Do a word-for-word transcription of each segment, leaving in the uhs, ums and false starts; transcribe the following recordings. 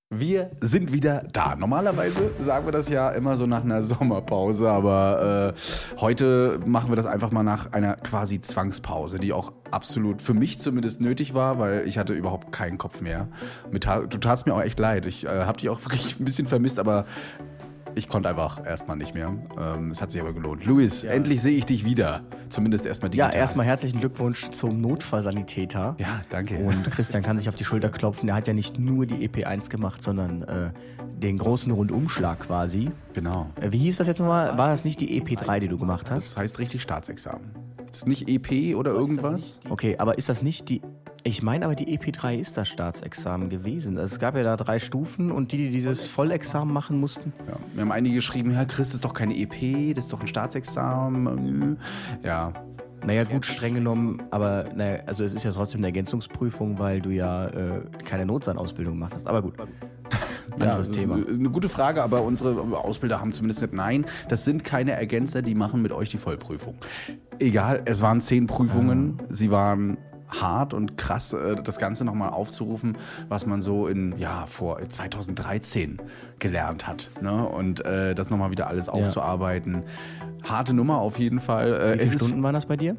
Wir sind wieder da. Normalerweise sagen wir das ja immer so nach einer Sommerpause, aber äh, heute machen wir das einfach mal nach einer quasi Zwangspause, die auch absolut für mich zumindest nötig war, weil ich hatte überhaupt keinen Kopf mehr. Mit, du tatst mir auch echt leid. Ich äh, habe dich auch wirklich ein bisschen vermisst, aber ich konnte einfach erstmal nicht mehr. Ähm, es hat sich aber gelohnt. Luis, ja. Endlich sehe ich dich wieder. Zumindest erstmal digital. Ja, erstmal herzlichen Glückwunsch zum Notfallsanitäter. Ja, danke. Und Christian kann sich auf die Schulter klopfen. Er hat ja nicht nur die E P eins gemacht, sondern äh, den großen Rundumschlag quasi. Genau. Äh, wie hieß das jetzt nochmal? War das nicht die E P drei, die du gemacht hast? Das heißt richtig Staatsexamen. Das ist nicht E P oder irgendwas? Okay, aber ist das nicht die... Ich meine aber, die E P drei ist das Staatsexamen gewesen. Also es gab ja da drei Stufen und die, die dieses Vollexamen machen mussten. Ja, mir haben einige geschrieben, ja, Chris, das ist doch keine E P, das ist doch ein Staatsexamen. Ja. Naja, gut, streng genommen, aber naja, also es ist ja trotzdem eine Ergänzungsprüfung, weil du ja äh, keine Notsan-Ausbildung gemacht hast. Aber gut. Ja, das Thema. Ist eine gute Frage, aber unsere Ausbilder haben zumindest nicht, nein, das sind keine Ergänzer, die machen mit euch die Vollprüfung. Egal, es waren zehn Prüfungen, ah. sie waren hart und krass, das Ganze nochmal aufzurufen, was man so in, ja, vor zweitausenddreizehn gelernt hat, ne? Und äh, das nochmal wieder alles aufzuarbeiten. Ja. Harte Nummer auf jeden Fall. Wie viele Stunden waren das bei dir?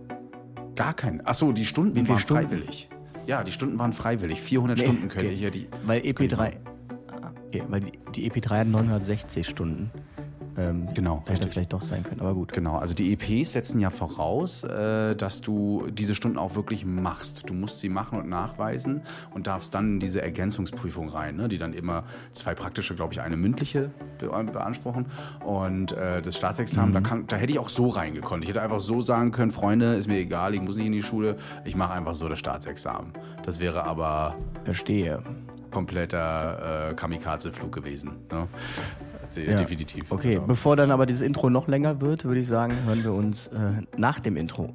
Gar keine. Achso, die Stunden Wie waren Stunden? freiwillig. Ja, die Stunden waren freiwillig. vierhundert nee, Stunden könnte okay. ich ja die... Weil E P drei... Okay, weil die, die E P drei hat neunhundertsechzig Stunden. Ähm, genau. Hätte vielleicht doch sein können, aber gut. Genau, also die E Ps setzen ja voraus, äh, dass du diese Stunden auch wirklich machst. Du musst sie machen und nachweisen und darfst dann in diese Ergänzungsprüfung rein, ne, die dann immer zwei praktische, glaube ich, eine mündliche be- beanspruchen. Und äh, das Staatsexamen, mhm. da, kann, da hätte ich auch so reingekonnt. Ich hätte einfach so sagen können, Freunde, ist mir egal, ich muss nicht in die Schule, ich mache einfach so das Staatsexamen. Das wäre aber... Verstehe. Kompletter äh, Kamikaze-Flug gewesen. Ne? Ja. Definitiv. Okay, genau. Bevor dann aber dieses Intro noch länger wird, würde ich sagen, hören wir uns äh, nach dem Intro.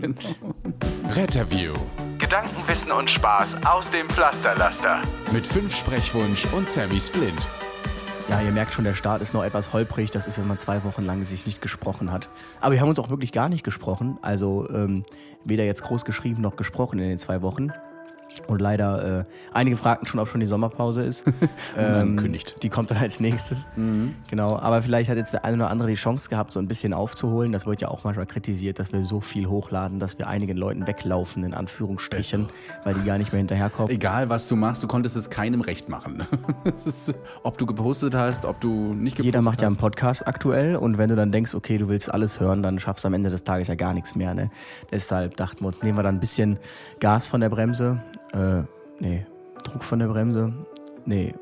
Retterview. Gedankenwissen und Spaß aus dem Pflasterlaster. Mit fünf Sprechwunsch und Sammy Splint. Ja, ihr merkt schon, der Start ist noch etwas holprig. Das ist, wenn man zwei Wochen lang sich nicht gesprochen hat. Aber wir haben uns auch wirklich gar nicht gesprochen. Also ähm, weder jetzt groß geschrieben noch gesprochen in den zwei Wochen. Und leider, äh, einige fragten schon, ob schon die Sommerpause ist. ähm, Kündigt. Die kommt dann als nächstes. Mhm. Genau, aber vielleicht hat jetzt der eine oder andere die Chance gehabt, so ein bisschen aufzuholen. Das wird ja auch manchmal kritisiert, dass wir so viel hochladen, dass wir einigen Leuten weglaufen, in Anführungsstrichen, weil die gar nicht mehr hinterherkommen. Egal, was du machst, du konntest es keinem recht machen. ist, ob du gepostet hast, ob du nicht gepostet hast. Jeder macht ja einen Podcast aktuell und wenn du dann denkst, okay, du willst alles hören, dann schaffst du am Ende des Tages ja gar nichts mehr. Ne? Deshalb dachten wir uns, nehmen wir dann ein bisschen Gas von der Bremse. Äh, nee, Druck von der Bremse. Nee,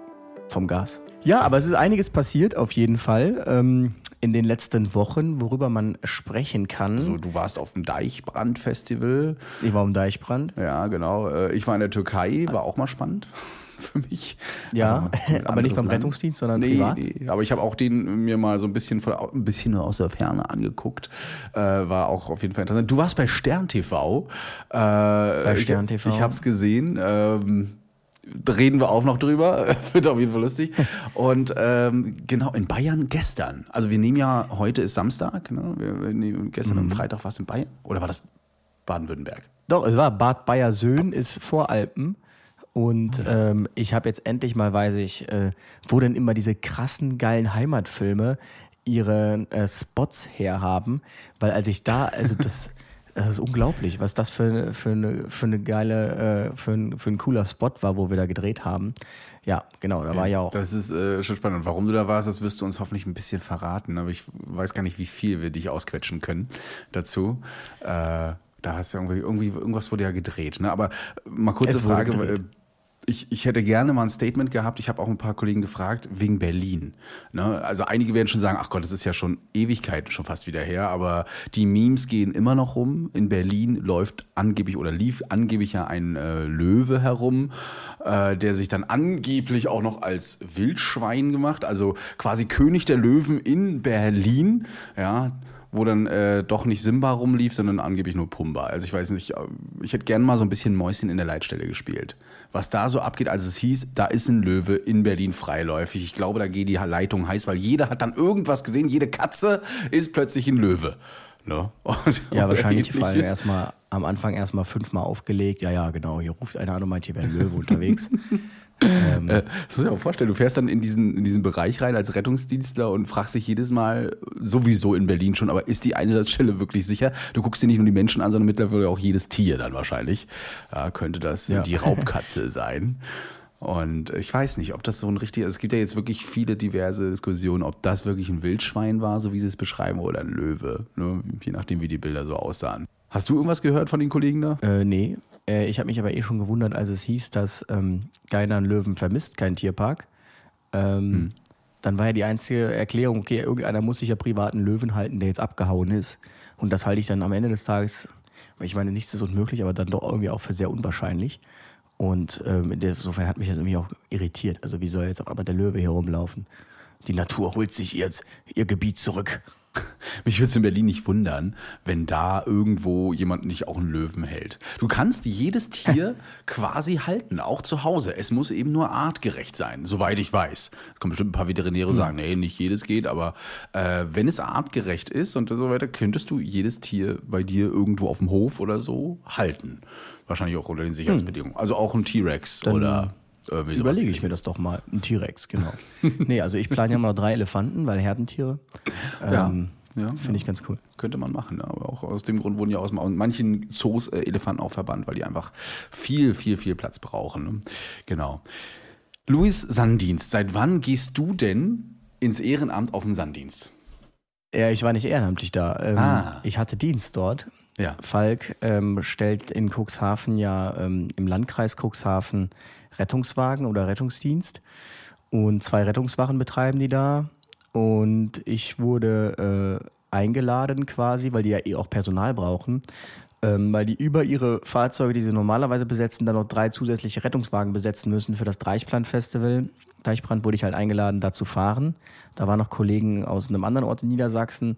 vom Gas. Ja, aber es ist einiges passiert auf jeden Fall ähm, in den letzten Wochen, worüber man sprechen kann. Also, du warst auf dem Deichbrand-Festival. Ich war auf dem Deichbrand. Ja, genau. Ich war in der Türkei, war auch mal spannend für mich. Ja, aber, aber nicht beim Land. Rettungsdienst, sondern nee, privat? Nee, aber ich habe auch den mir mal so ein bisschen, von, ein bisschen nur aus der Ferne angeguckt. Äh, war auch auf jeden Fall interessant. Du warst bei Stern T V. Äh, bei Stern T V? Ich, ich habe es gesehen. Ähm, Da reden wir auch noch drüber, wird auf jeden Fall lustig. Und ähm, genau, in Bayern gestern, also wir nehmen ja, heute ist Samstag, ne? wir, wir nehmen, gestern mhm. am Freitag war es in Bayern, oder war das Baden-Württemberg? Doch, es war Bad Bayersohn, ist Voralpen. Und ähm, ich habe jetzt endlich mal, weiß ich, äh, wo denn immer diese krassen, geilen Heimatfilme ihre äh, Spots herhaben. Weil als ich da, also das... Das ist unglaublich, was das für, für, eine, für eine geile, äh, für, ein, für ein cooler Spot war, wo wir da gedreht haben. Ja, genau, da war ja auch. Das ist äh, schon spannend. Und warum du da warst, das wirst du uns hoffentlich ein bisschen verraten. Aber ich weiß gar nicht, wie viel wir dich ausquetschen können dazu. Äh, da hast du irgendwie, irgendwie, irgendwas wurde ja gedreht. Ne? Aber mal kurze Frage. Äh, Ich, ich hätte gerne mal ein Statement gehabt. Ich habe auch ein paar Kollegen gefragt, wegen Berlin. Ne? Also einige werden schon sagen, ach Gott, das ist ja schon Ewigkeiten schon fast wieder her. Aber die Memes gehen immer noch rum. In Berlin läuft angeblich oder lief angeblich ja ein äh, Löwe herum, äh, der sich dann angeblich auch noch als Wildschwein gemacht. Also quasi König der Löwen in Berlin. Ja, wo dann äh, doch nicht Simba rumlief, sondern angeblich nur Pumba. Also ich weiß nicht, ich hätte gerne mal so ein bisschen Mäuschen in der Leitstelle gespielt. Was da so abgeht, als es hieß, da ist ein Löwe in Berlin freiläufig. Ich glaube, da geht die Leitung heiß, weil jeder hat dann irgendwas gesehen, jede Katze ist plötzlich ein Löwe. Ne? Und, ja, wahrscheinlich vor allem erstmal am Anfang erstmal fünfmal aufgelegt. Ja, ja, genau, hier ruft einer an und meint, hier wäre ein Löwe unterwegs. Ähm, äh, das muss ich mir auch vorstellen, du fährst dann in diesen, in diesen Bereich rein als Rettungsdienstler und fragst dich jedes Mal, sowieso in Berlin schon, aber ist die Einsatzstelle wirklich sicher? Du guckst dir nicht nur die Menschen an, sondern mittlerweile auch jedes Tier dann wahrscheinlich. Ja, könnte das Ja. die Raubkatze sein. Und ich weiß nicht, ob das so ein richtiger, es gibt ja jetzt wirklich viele diverse Diskussionen, ob das wirklich ein Wildschwein war, so wie sie es beschreiben, oder ein Löwe, ne? Je nachdem, wie die Bilder so aussahen. Hast du irgendwas gehört von den Kollegen da? Äh, nee, äh, ich habe mich aber eh schon gewundert, als es hieß, dass ähm, keiner einen Löwen vermisst, kein Tierpark. Ähm, hm. Dann war ja die einzige Erklärung, okay, irgendeiner muss sich ja privaten Löwen halten, der jetzt abgehauen ist. Und das halte ich dann am Ende des Tages, ich meine, nichts ist unmöglich, aber dann doch irgendwie auch für sehr unwahrscheinlich. Und ähm, insofern hat mich das irgendwie auch irritiert. Also wie soll jetzt auf einmal der Löwe hier rumlaufen? Die Natur holt sich ihr, ihr Gebiet zurück. Mich würde es in Berlin nicht wundern, wenn da irgendwo jemand nicht auch einen Löwen hält. Du kannst jedes Tier quasi halten, auch zu Hause. Es muss eben nur artgerecht sein, soweit ich weiß. Es kommen bestimmt ein paar Veterinäre hm. sagen, nee, nicht jedes geht, aber äh, wenn es artgerecht ist und so weiter, könntest du jedes Tier bei dir irgendwo auf dem Hof oder so halten. Wahrscheinlich auch unter den Sicherheitsbedingungen. Hm. Also auch ein T-Rex Dann oder irgendwie sowas. Überlege ich mir das doch mal. Ein T-Rex, genau. Nee, also ich plane ja mal drei Elefanten, weil Herdentiere. Ja. Ähm, Ja, Finde ja. ich ganz cool. Könnte man machen, ja. Aber auch aus dem Grund wurden ja aus manchen Zoos äh, Elefanten auch verbannt, weil die einfach viel, viel, viel Platz brauchen. Ne? Genau. Luis, Sanddienst. Seit wann gehst du denn ins Ehrenamt auf den Sanddienst? Ja, ich war nicht ehrenamtlich da. Ähm, ah. Ich hatte Dienst dort. Ja. Falk ähm, stellt in Cuxhaven ja ähm, im Landkreis Cuxhaven Rettungswagen oder Rettungsdienst. Und zwei Rettungswachen betreiben die da. Und ich wurde äh, eingeladen quasi, weil die ja eh auch Personal brauchen, ähm, weil die über ihre Fahrzeuge, die sie normalerweise besetzen, dann noch drei zusätzliche Rettungswagen besetzen müssen für das Deichbrand-Festival. Deichbrand wurde ich halt eingeladen, da zu fahren. Da waren noch Kollegen aus einem anderen Ort in Niedersachsen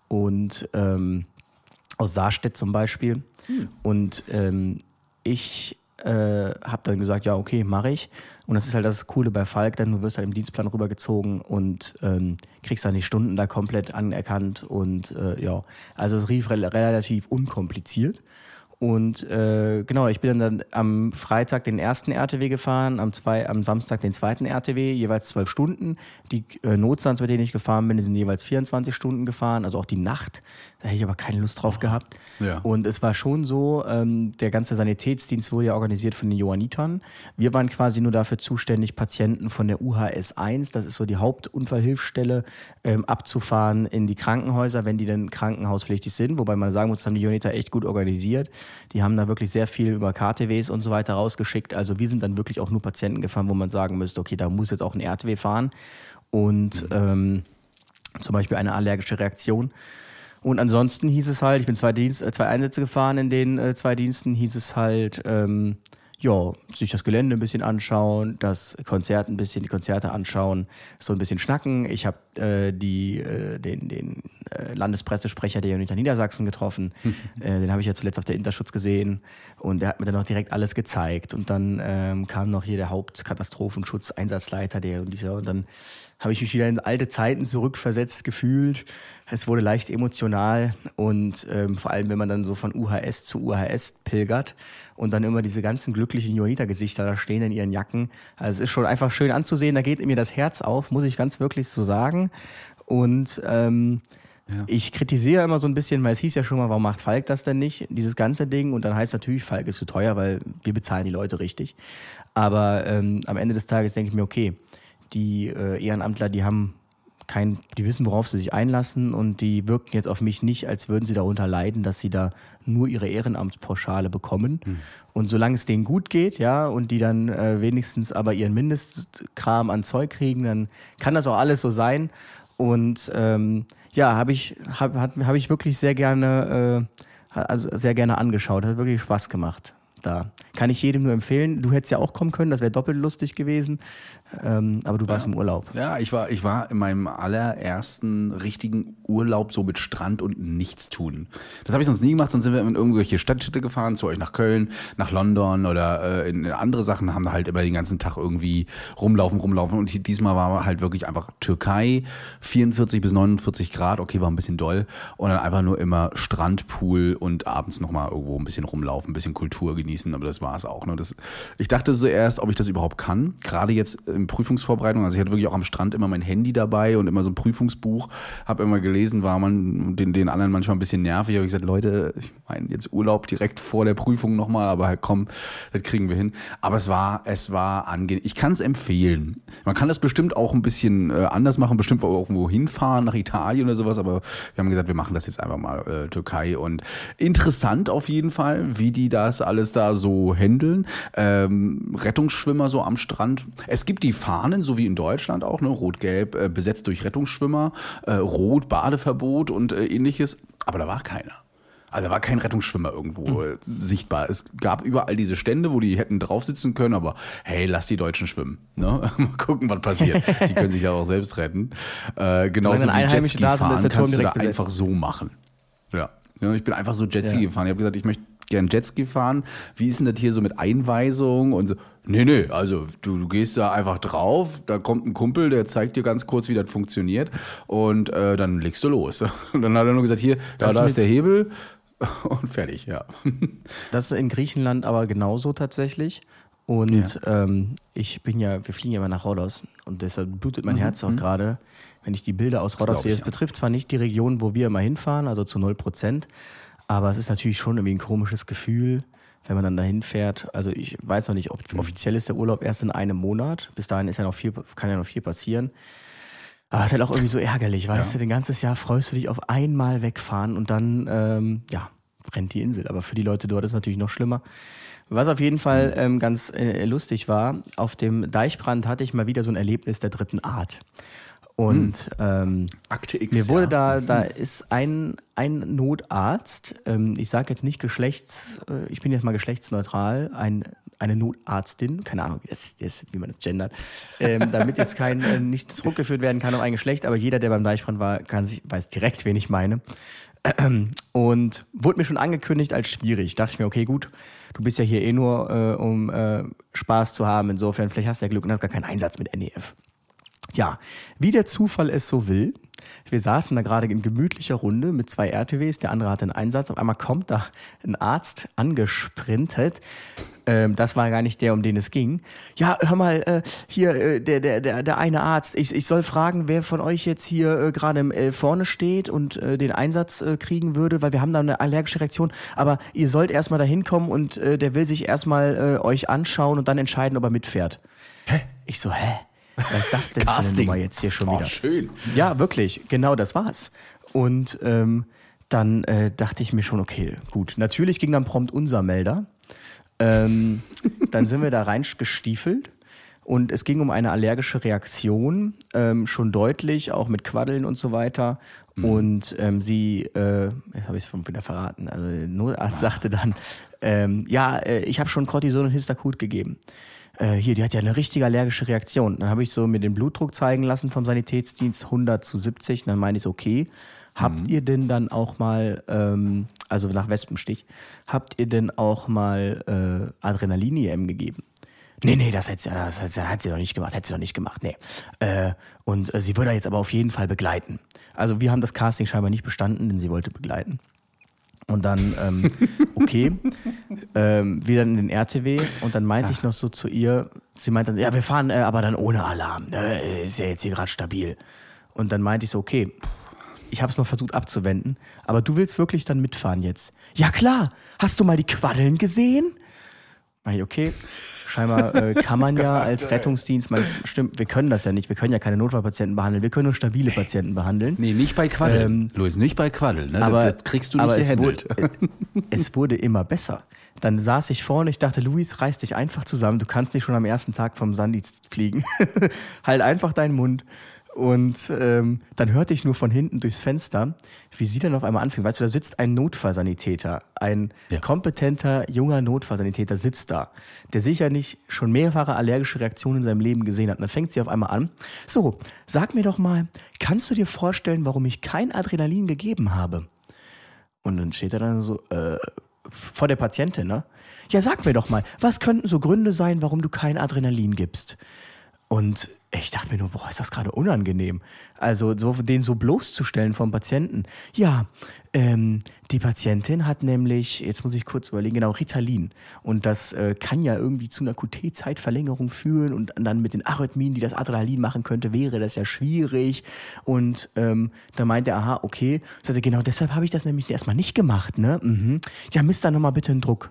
und ähm, aus Saarstedt zum Beispiel. Hm. Und ähm, ich äh, habe dann gesagt, ja okay, mache ich. Und das ist halt das Coole bei Falk, denn du wirst halt im Dienstplan rübergezogen und ähm, kriegst dann die Stunden da komplett anerkannt und äh, ja, also es rief re- relativ unkompliziert. Und äh, genau, ich bin dann am Freitag den ersten R T W gefahren, am, zwei, am Samstag den zweiten R T W, jeweils zwölf Stunden. Die äh, Notstands, mit denen ich gefahren bin, die sind jeweils vierundzwanzig Stunden gefahren, also auch die Nacht. Da hätte ich aber keine Lust drauf gehabt. Ja. Und es war schon so, ähm, der ganze Sanitätsdienst wurde ja organisiert von den Johannitern. Wir waren quasi nur dafür zuständig, Patienten von der U H S eins, das ist so die Hauptunfallhilfsstelle, ähm, abzufahren in die Krankenhäuser, wenn die denn krankenhauspflichtig sind. Wobei man sagen muss, das haben die Johanniter echt gut organisiert. Die haben da wirklich sehr viel über K T Ws und so weiter rausgeschickt. Also wir sind dann wirklich auch nur Patienten gefahren, wo man sagen müsste, okay, da muss jetzt auch ein R T W fahren. Und ähm, zum Beispiel eine allergische Reaktion. Und ansonsten hieß es halt, ich bin zwei, Dienst, äh, zwei Einsätze gefahren, in den äh, zwei Diensten hieß es halt, ähm, ja, sich das Gelände ein bisschen anschauen, das Konzert ein bisschen, die Konzerte anschauen, so ein bisschen schnacken. Ich habe äh, die äh, den, den äh, Landespressesprecher der Johanniter Niedersachsen getroffen. äh, den habe ich ja zuletzt auf der Interschutz gesehen und der hat mir dann auch direkt alles gezeigt. Und dann ähm, kam noch hier der Hauptkatastrophenschutz-Einsatzleiter, der und dieser und dann habe ich mich wieder in alte Zeiten zurückversetzt gefühlt. Es wurde leicht emotional und ähm, vor allem, wenn man dann so von U H S zu U H S pilgert und dann immer diese ganzen glücklichen Johanniter-Gesichter da stehen in ihren Jacken. Also es ist schon einfach schön anzusehen, da geht mir das Herz auf, muss ich ganz wirklich so sagen. Und ähm, ja. ich kritisiere immer so ein bisschen, weil es hieß ja schon mal, warum macht Falk das denn nicht, dieses ganze Ding? Und dann heißt natürlich, Falk ist zu teuer, weil wir bezahlen die Leute richtig. Aber ähm, am Ende des Tages denke ich mir, okay, die äh, Ehrenamtler, die haben kein, die wissen, worauf sie sich einlassen und die wirken jetzt auf mich nicht, als würden sie darunter leiden, dass sie da nur ihre Ehrenamtspauschale bekommen. Hm. Und solange es denen gut geht, ja, und die dann äh, wenigstens aber ihren Mindestkram an Zeug kriegen, dann kann das auch alles so sein. Und ähm, ja, habe ich hab, hab ich wirklich sehr gerne, äh, also sehr gerne angeschaut. Hat wirklich Spaß gemacht. Da kann ich jedem nur empfehlen. Du hättest ja auch kommen können, das wäre doppelt lustig gewesen. Ähm, aber du warst ja. im Urlaub. Ja, ich war, ich war in meinem allerersten richtigen Urlaub so mit Strand und Nichtstun. Das habe ich sonst nie gemacht, sonst sind wir in irgendwelche Stadtstädte gefahren, zu euch nach Köln, nach London oder äh, in andere Sachen, haben halt immer den ganzen Tag irgendwie rumlaufen, rumlaufen. Und diesmal war halt wirklich einfach Türkei, vierundvierzig bis neunundvierzig Grad, okay, war ein bisschen doll. Und dann einfach nur immer Strand, Pool und abends nochmal irgendwo ein bisschen rumlaufen, ein bisschen Kultur genießen. genießen, aber das war es auch. Ne? Das, ich dachte zuerst, ob ich das überhaupt kann, gerade jetzt in Prüfungsvorbereitung, also ich hatte wirklich auch am Strand immer mein Handy dabei und immer so ein Prüfungsbuch, habe immer gelesen, war man den, den anderen manchmal ein bisschen nervig, habe ich gesagt, Leute, ich meine jetzt Urlaub direkt vor der Prüfung nochmal, aber halt komm, das kriegen wir hin. Aber es war, es war angenehm. Ich kann es empfehlen. Man kann das bestimmt auch ein bisschen äh, anders machen, bestimmt auch irgendwo hinfahren, nach Italien oder sowas, aber wir haben gesagt, wir machen das jetzt einfach mal äh, Türkei und interessant auf jeden Fall, wie die das alles da so handeln. Ähm, Rettungsschwimmer so am Strand. Es gibt die Fahnen, so wie in Deutschland auch, ne, rot-gelb, äh, besetzt durch Rettungsschwimmer, äh, rot, Badeverbot und äh, ähnliches, aber da war keiner. Also da war kein Rettungsschwimmer irgendwo mhm. sichtbar. Es gab überall diese Stände, wo die hätten drauf sitzen können, aber hey, lass die Deutschen schwimmen. Ne? Mal gucken, was passiert. Die können sich ja auch selbst retten. Äh, genauso wie Jetski fahren kannst du da besetzt. Einfach so machen. Ja. Ja, ich bin einfach so Jetski ja. gefahren. Ich habe gesagt, ich möchte gern Jetski fahren. Wie ist denn das hier so mit Einweisung? Und so. Nee, nee, also du, du gehst da einfach drauf, da kommt ein Kumpel, der zeigt dir ganz kurz, wie das funktioniert und äh, dann legst du los. Und dann hat er nur gesagt, hier, da, da ist der Hebel. Und fertig, ja. Das ist in Griechenland aber genauso tatsächlich. Und ja. ähm, ich bin ja, wir fliegen ja immer nach Rhodos und deshalb blutet mein mhm. Herz auch mhm. gerade, wenn ich die Bilder aus Rhodos sehe. Es ja. betrifft zwar nicht die Region, wo wir immer hinfahren, also zu null Prozent, aber es ist natürlich schon irgendwie ein komisches Gefühl, wenn man dann dahin fährt. Also ich weiß noch nicht, ob mhm. offiziell ist der Urlaub erst in einem Monat. Bis dahin ist ja noch viel, kann ja noch viel passieren. Aber es ist halt auch irgendwie so ärgerlich, weißt ja. du, ein ganzes Jahr freust du dich auf einmal wegfahren und dann, ähm, ja, brennt die Insel. Aber für die Leute dort ist es natürlich noch schlimmer. Was auf jeden Fall ähm, ganz äh, lustig war, auf dem Deichbrand hatte ich mal wieder so ein Erlebnis der dritten Art. Und ähm, Akte X, mir wurde ja. da, da ist ein, ein Notarzt, ähm, ich sage jetzt nicht Geschlechts, äh, ich bin jetzt mal geschlechtsneutral, ein, eine Notarztin, keine Ahnung, wie, das ist, wie man das gendert, ähm, damit jetzt kein äh, nicht zurückgeführt werden kann auf ein Geschlecht, aber jeder, der beim Deichbrand war, kann sich, weiß direkt, wen ich meine. Und wurde mir schon angekündigt als schwierig. Dachte ich mir, okay, gut, du bist ja hier eh nur, äh, um äh, Spaß zu haben. Insofern, vielleicht hast du ja Glück und hast gar keinen Einsatz mit N E F. Ja, wie der Zufall es so will, wir saßen da gerade in gemütlicher Runde mit zwei R T Ws, der andere hatte einen Einsatz. Auf einmal kommt da ein Arzt angesprintet. Ähm, das war gar nicht der, um den es ging. Ja, hör mal, äh, hier, äh, der, der, der, der eine Arzt, ich, ich soll fragen, wer von euch jetzt hier äh, gerade äh, vorne steht und äh, den Einsatz äh, kriegen würde, weil wir haben da eine allergische Reaktion. Aber ihr sollt erstmal da hinkommen und äh, der will sich erstmal äh, euch anschauen und dann entscheiden, ob er mitfährt. Hä? Ich so, hä? Was ist das denn für eine Nummer jetzt hier schon wieder? Oh, schön. Ja, wirklich, genau das war's. Und ähm, dann äh, dachte ich mir schon, okay, gut. Natürlich ging dann prompt unser Melder. Ähm, dann sind wir da reingestiefelt und es ging um eine allergische Reaktion, ähm, schon deutlich, auch mit Quaddeln und so weiter. Mhm. Und ähm, sie, äh, jetzt habe ich es wieder verraten, also der Notarzt sagte dann, ähm, ja, äh, ich habe schon Cortison und Histakut gegeben. Äh, hier, die hat ja eine richtige allergische Reaktion. Dann habe ich so mir den Blutdruck zeigen lassen vom Sanitätsdienst, hundert zu siebzig. Dann meine ich so, okay, habt mhm. ihr denn dann auch mal, ähm, also nach Wespenstich, habt ihr denn auch mal äh, Adrenalin-I M gegeben? Nee, nee, das hat sie, das hat, das hat sie doch nicht gemacht, hat sie doch nicht gemacht, nee. Äh, und äh, sie würde jetzt aber auf jeden Fall begleiten. Also wir haben das Casting scheinbar nicht bestanden, denn sie wollte begleiten. Und dann, ähm, okay, ähm, wieder in den R T W und dann meinte Ach. ich noch so zu ihr, sie meinte dann, ja, wir fahren äh, aber dann ohne Alarm, ne? Ist ja jetzt hier gerade stabil. Und dann meinte ich so, okay, ich habe es noch versucht abzuwenden, aber du willst wirklich dann mitfahren jetzt? Ja klar, hast du mal die Quaddeln gesehen? Meinte ich, okay, scheinbar äh, kann man ja als Rettungsdienst, man, stimmt, wir können das ja nicht, wir können ja keine Notfallpatienten behandeln, wir können nur stabile Patienten behandeln. Nee, nicht bei Quaddeln, ähm, Luis, nicht bei Quaddeln, ne? aber, das, das kriegst du nicht aber gehandelt. Es wurde, es wurde immer besser. Dann saß ich vorne, ich dachte, Luis, reiß dich einfach zusammen, du kannst nicht schon am ersten Tag vom Sandienst fliegen. Halt einfach deinen Mund. Und ähm, dann hörte ich nur von hinten durchs Fenster, wie sie dann auf einmal anfing. Weißt du, da sitzt ein Notfallsanitäter, ein ja. kompetenter, junger Notfallsanitäter sitzt da, der sicher nicht schon mehrfache allergische Reaktionen in seinem Leben gesehen hat. Und dann fängt sie auf einmal an, so, sag mir doch mal, kannst du dir vorstellen, warum ich kein Adrenalin gegeben habe? Und dann steht er dann so, äh, vor der Patientin, ne? Ja, sag mir doch mal, was könnten so Gründe sein, warum du kein Adrenalin gibst? Und ich dachte mir nur, boah, ist das gerade unangenehm. Also so, den so bloßzustellen vom Patienten. Ja, ähm, die Patientin hat nämlich, jetzt muss ich kurz überlegen, genau, Ritalin. Und das äh, kann ja irgendwie zu einer Q T-Zeitverlängerung führen und dann mit den Arrhythmien, die das Adrenalin machen könnte, wäre das ja schwierig. Und ähm, da meinte er, aha, okay. Sagte, genau, deshalb habe ich das nämlich erstmal nicht gemacht, ne? Mhm. Ja, misst dann nochmal bitte einen Druck.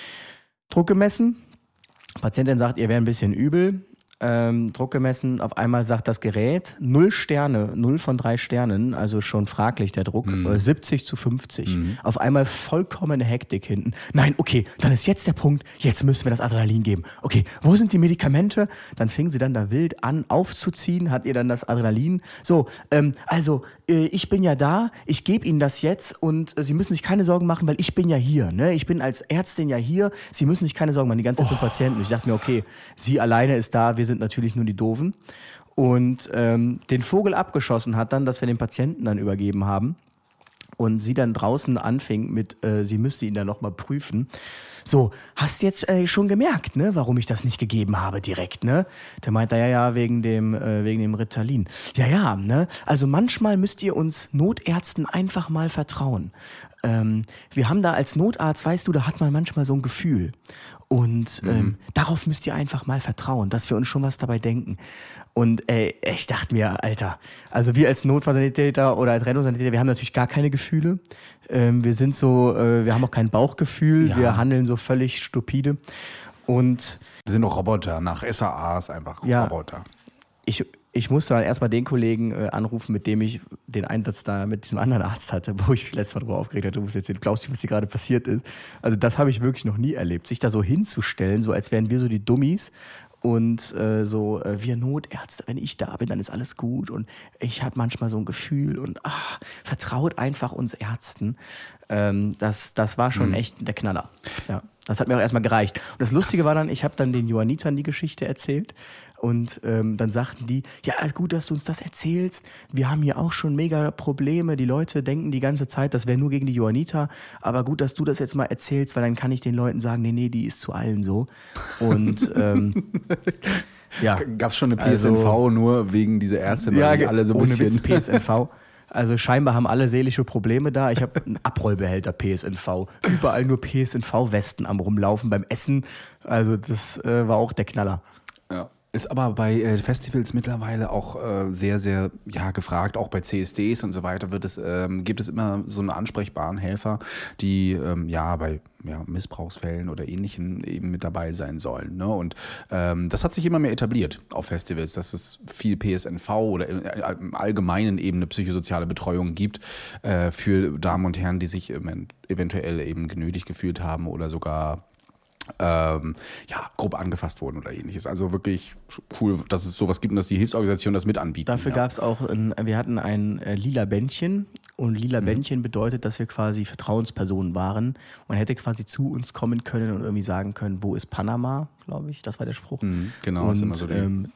Druck gemessen. Patientin sagt, ihr wäre ein bisschen übel. Ähm, Druck gemessen, auf einmal sagt das Gerät null Sterne, null von drei Sternen, also schon fraglich der Druck, mhm. äh, siebzig zu fünfzig. Mhm. Auf einmal vollkommene Hektik hinten. Nein, okay, dann ist jetzt der Punkt, jetzt müssen wir das Adrenalin geben. Okay, wo sind die Medikamente? Dann fing sie dann da wild an aufzuziehen, hat ihr dann das Adrenalin. So, ähm, also äh, ich bin ja da, ich gebe Ihnen das jetzt und äh, Sie müssen sich keine Sorgen machen, weil ich bin ja hier. Ne? Ich bin als Ärztin ja hier, Sie müssen sich keine Sorgen machen, die ganze Zeit oh. zum Patienten. Ich dachte mir, okay, sie alleine ist da, wir sind natürlich nur die Doofen. Und ähm, den Vogel abgeschossen hat dann, dass wir den Patienten dann übergeben haben. Und sie dann draußen anfing mit, äh, sie müsste ihn dann nochmal prüfen. So, hast jetzt äh, schon gemerkt, ne, warum ich das nicht gegeben habe direkt, ne? Der meinte, ja, ja, wegen dem, äh, wegen dem Ritalin. Ja, ja, ne? Also manchmal müsst ihr uns Notärzten einfach mal vertrauen. Ähm, wir haben da als Notarzt, weißt du, da hat man manchmal so ein Gefühl. Und ähm, mhm. darauf müsst ihr einfach mal vertrauen, dass wir uns schon was dabei denken. Und ey, ich dachte mir, Alter, also wir als Notfallsanitäter oder als Rettungssanitäter, wir haben natürlich gar keine Gefühle. Ähm, wir sind so, äh, wir haben auch kein Bauchgefühl, ja. wir handeln so völlig stupide. Und wir sind doch Roboter, nach S A As einfach ja, Roboter. Ich, ich musste dann erstmal den Kollegen äh, anrufen, mit dem ich den Einsatz da mit diesem anderen Arzt hatte, wo ich mich letztes Mal drüber aufgeregt hatte, du musst jetzt sehen, du glaubst nicht, was hier gerade passiert ist. Also das habe ich wirklich noch nie erlebt, sich da so hinzustellen, so als wären wir so die Dummies. Und äh, so, äh, wir Notärzte, wenn ich da bin, dann ist alles gut. Und ich habe manchmal so ein Gefühl und ach, vertraut einfach uns Ärzten. Ähm, das, das war schon mhm. echt der Knaller. Ja, das hat mir auch erstmal gereicht. Und das Lustige Krass. war dann, ich habe dann den Johannitern die Geschichte erzählt. Und ähm, dann sagten die, ja, gut, dass du uns das erzählst. Wir haben hier auch schon mega Probleme. Die Leute denken die ganze Zeit, das wäre nur gegen die Johanniter. Aber gut, dass du das jetzt mal erzählst, weil dann kann ich den Leuten sagen, nee, nee, die ist zu allen so. Und ähm, ja. Gab es schon eine P S N V also, nur wegen dieser Ärzte, weil ja, die alle so ein ohne bisschen... Witz P S N V. Also scheinbar haben alle seelische Probleme da. Ich habe einen Abrollbehälter P S N V. Überall nur P S N V-Westen am Rumlaufen beim Essen. Also das äh, war auch der Knaller. Ja. Ist aber bei äh, Festivals mittlerweile auch äh, sehr, sehr ja, gefragt. Auch bei C S Ds und so weiter wird es, ähm, gibt es immer so einen ansprechbaren Helfer, die ähm, ja bei ja, Missbrauchsfällen oder Ähnlichem eben mit dabei sein sollen. Ne? Und ähm, das hat sich immer mehr etabliert auf Festivals, dass es viel P S N V oder im Allgemeinen eben eine psychosoziale Betreuung gibt äh, für Damen und Herren, die sich eventuell eben genötigt gefühlt haben oder sogar Ähm, ja, grob angefasst wurden oder ähnliches. Also wirklich cool, dass es sowas gibt und dass die Hilfsorganisationen das mit anbieten. Dafür ja. gab es auch, ein, wir hatten ein äh, lila Bändchen und lila mhm. Bändchen bedeutet, dass wir quasi Vertrauenspersonen waren. Man hätte quasi zu uns kommen können und irgendwie sagen können, wo ist Panama, glaube ich, das war der Spruch. Mhm, genau, und, ist immer so die ähm,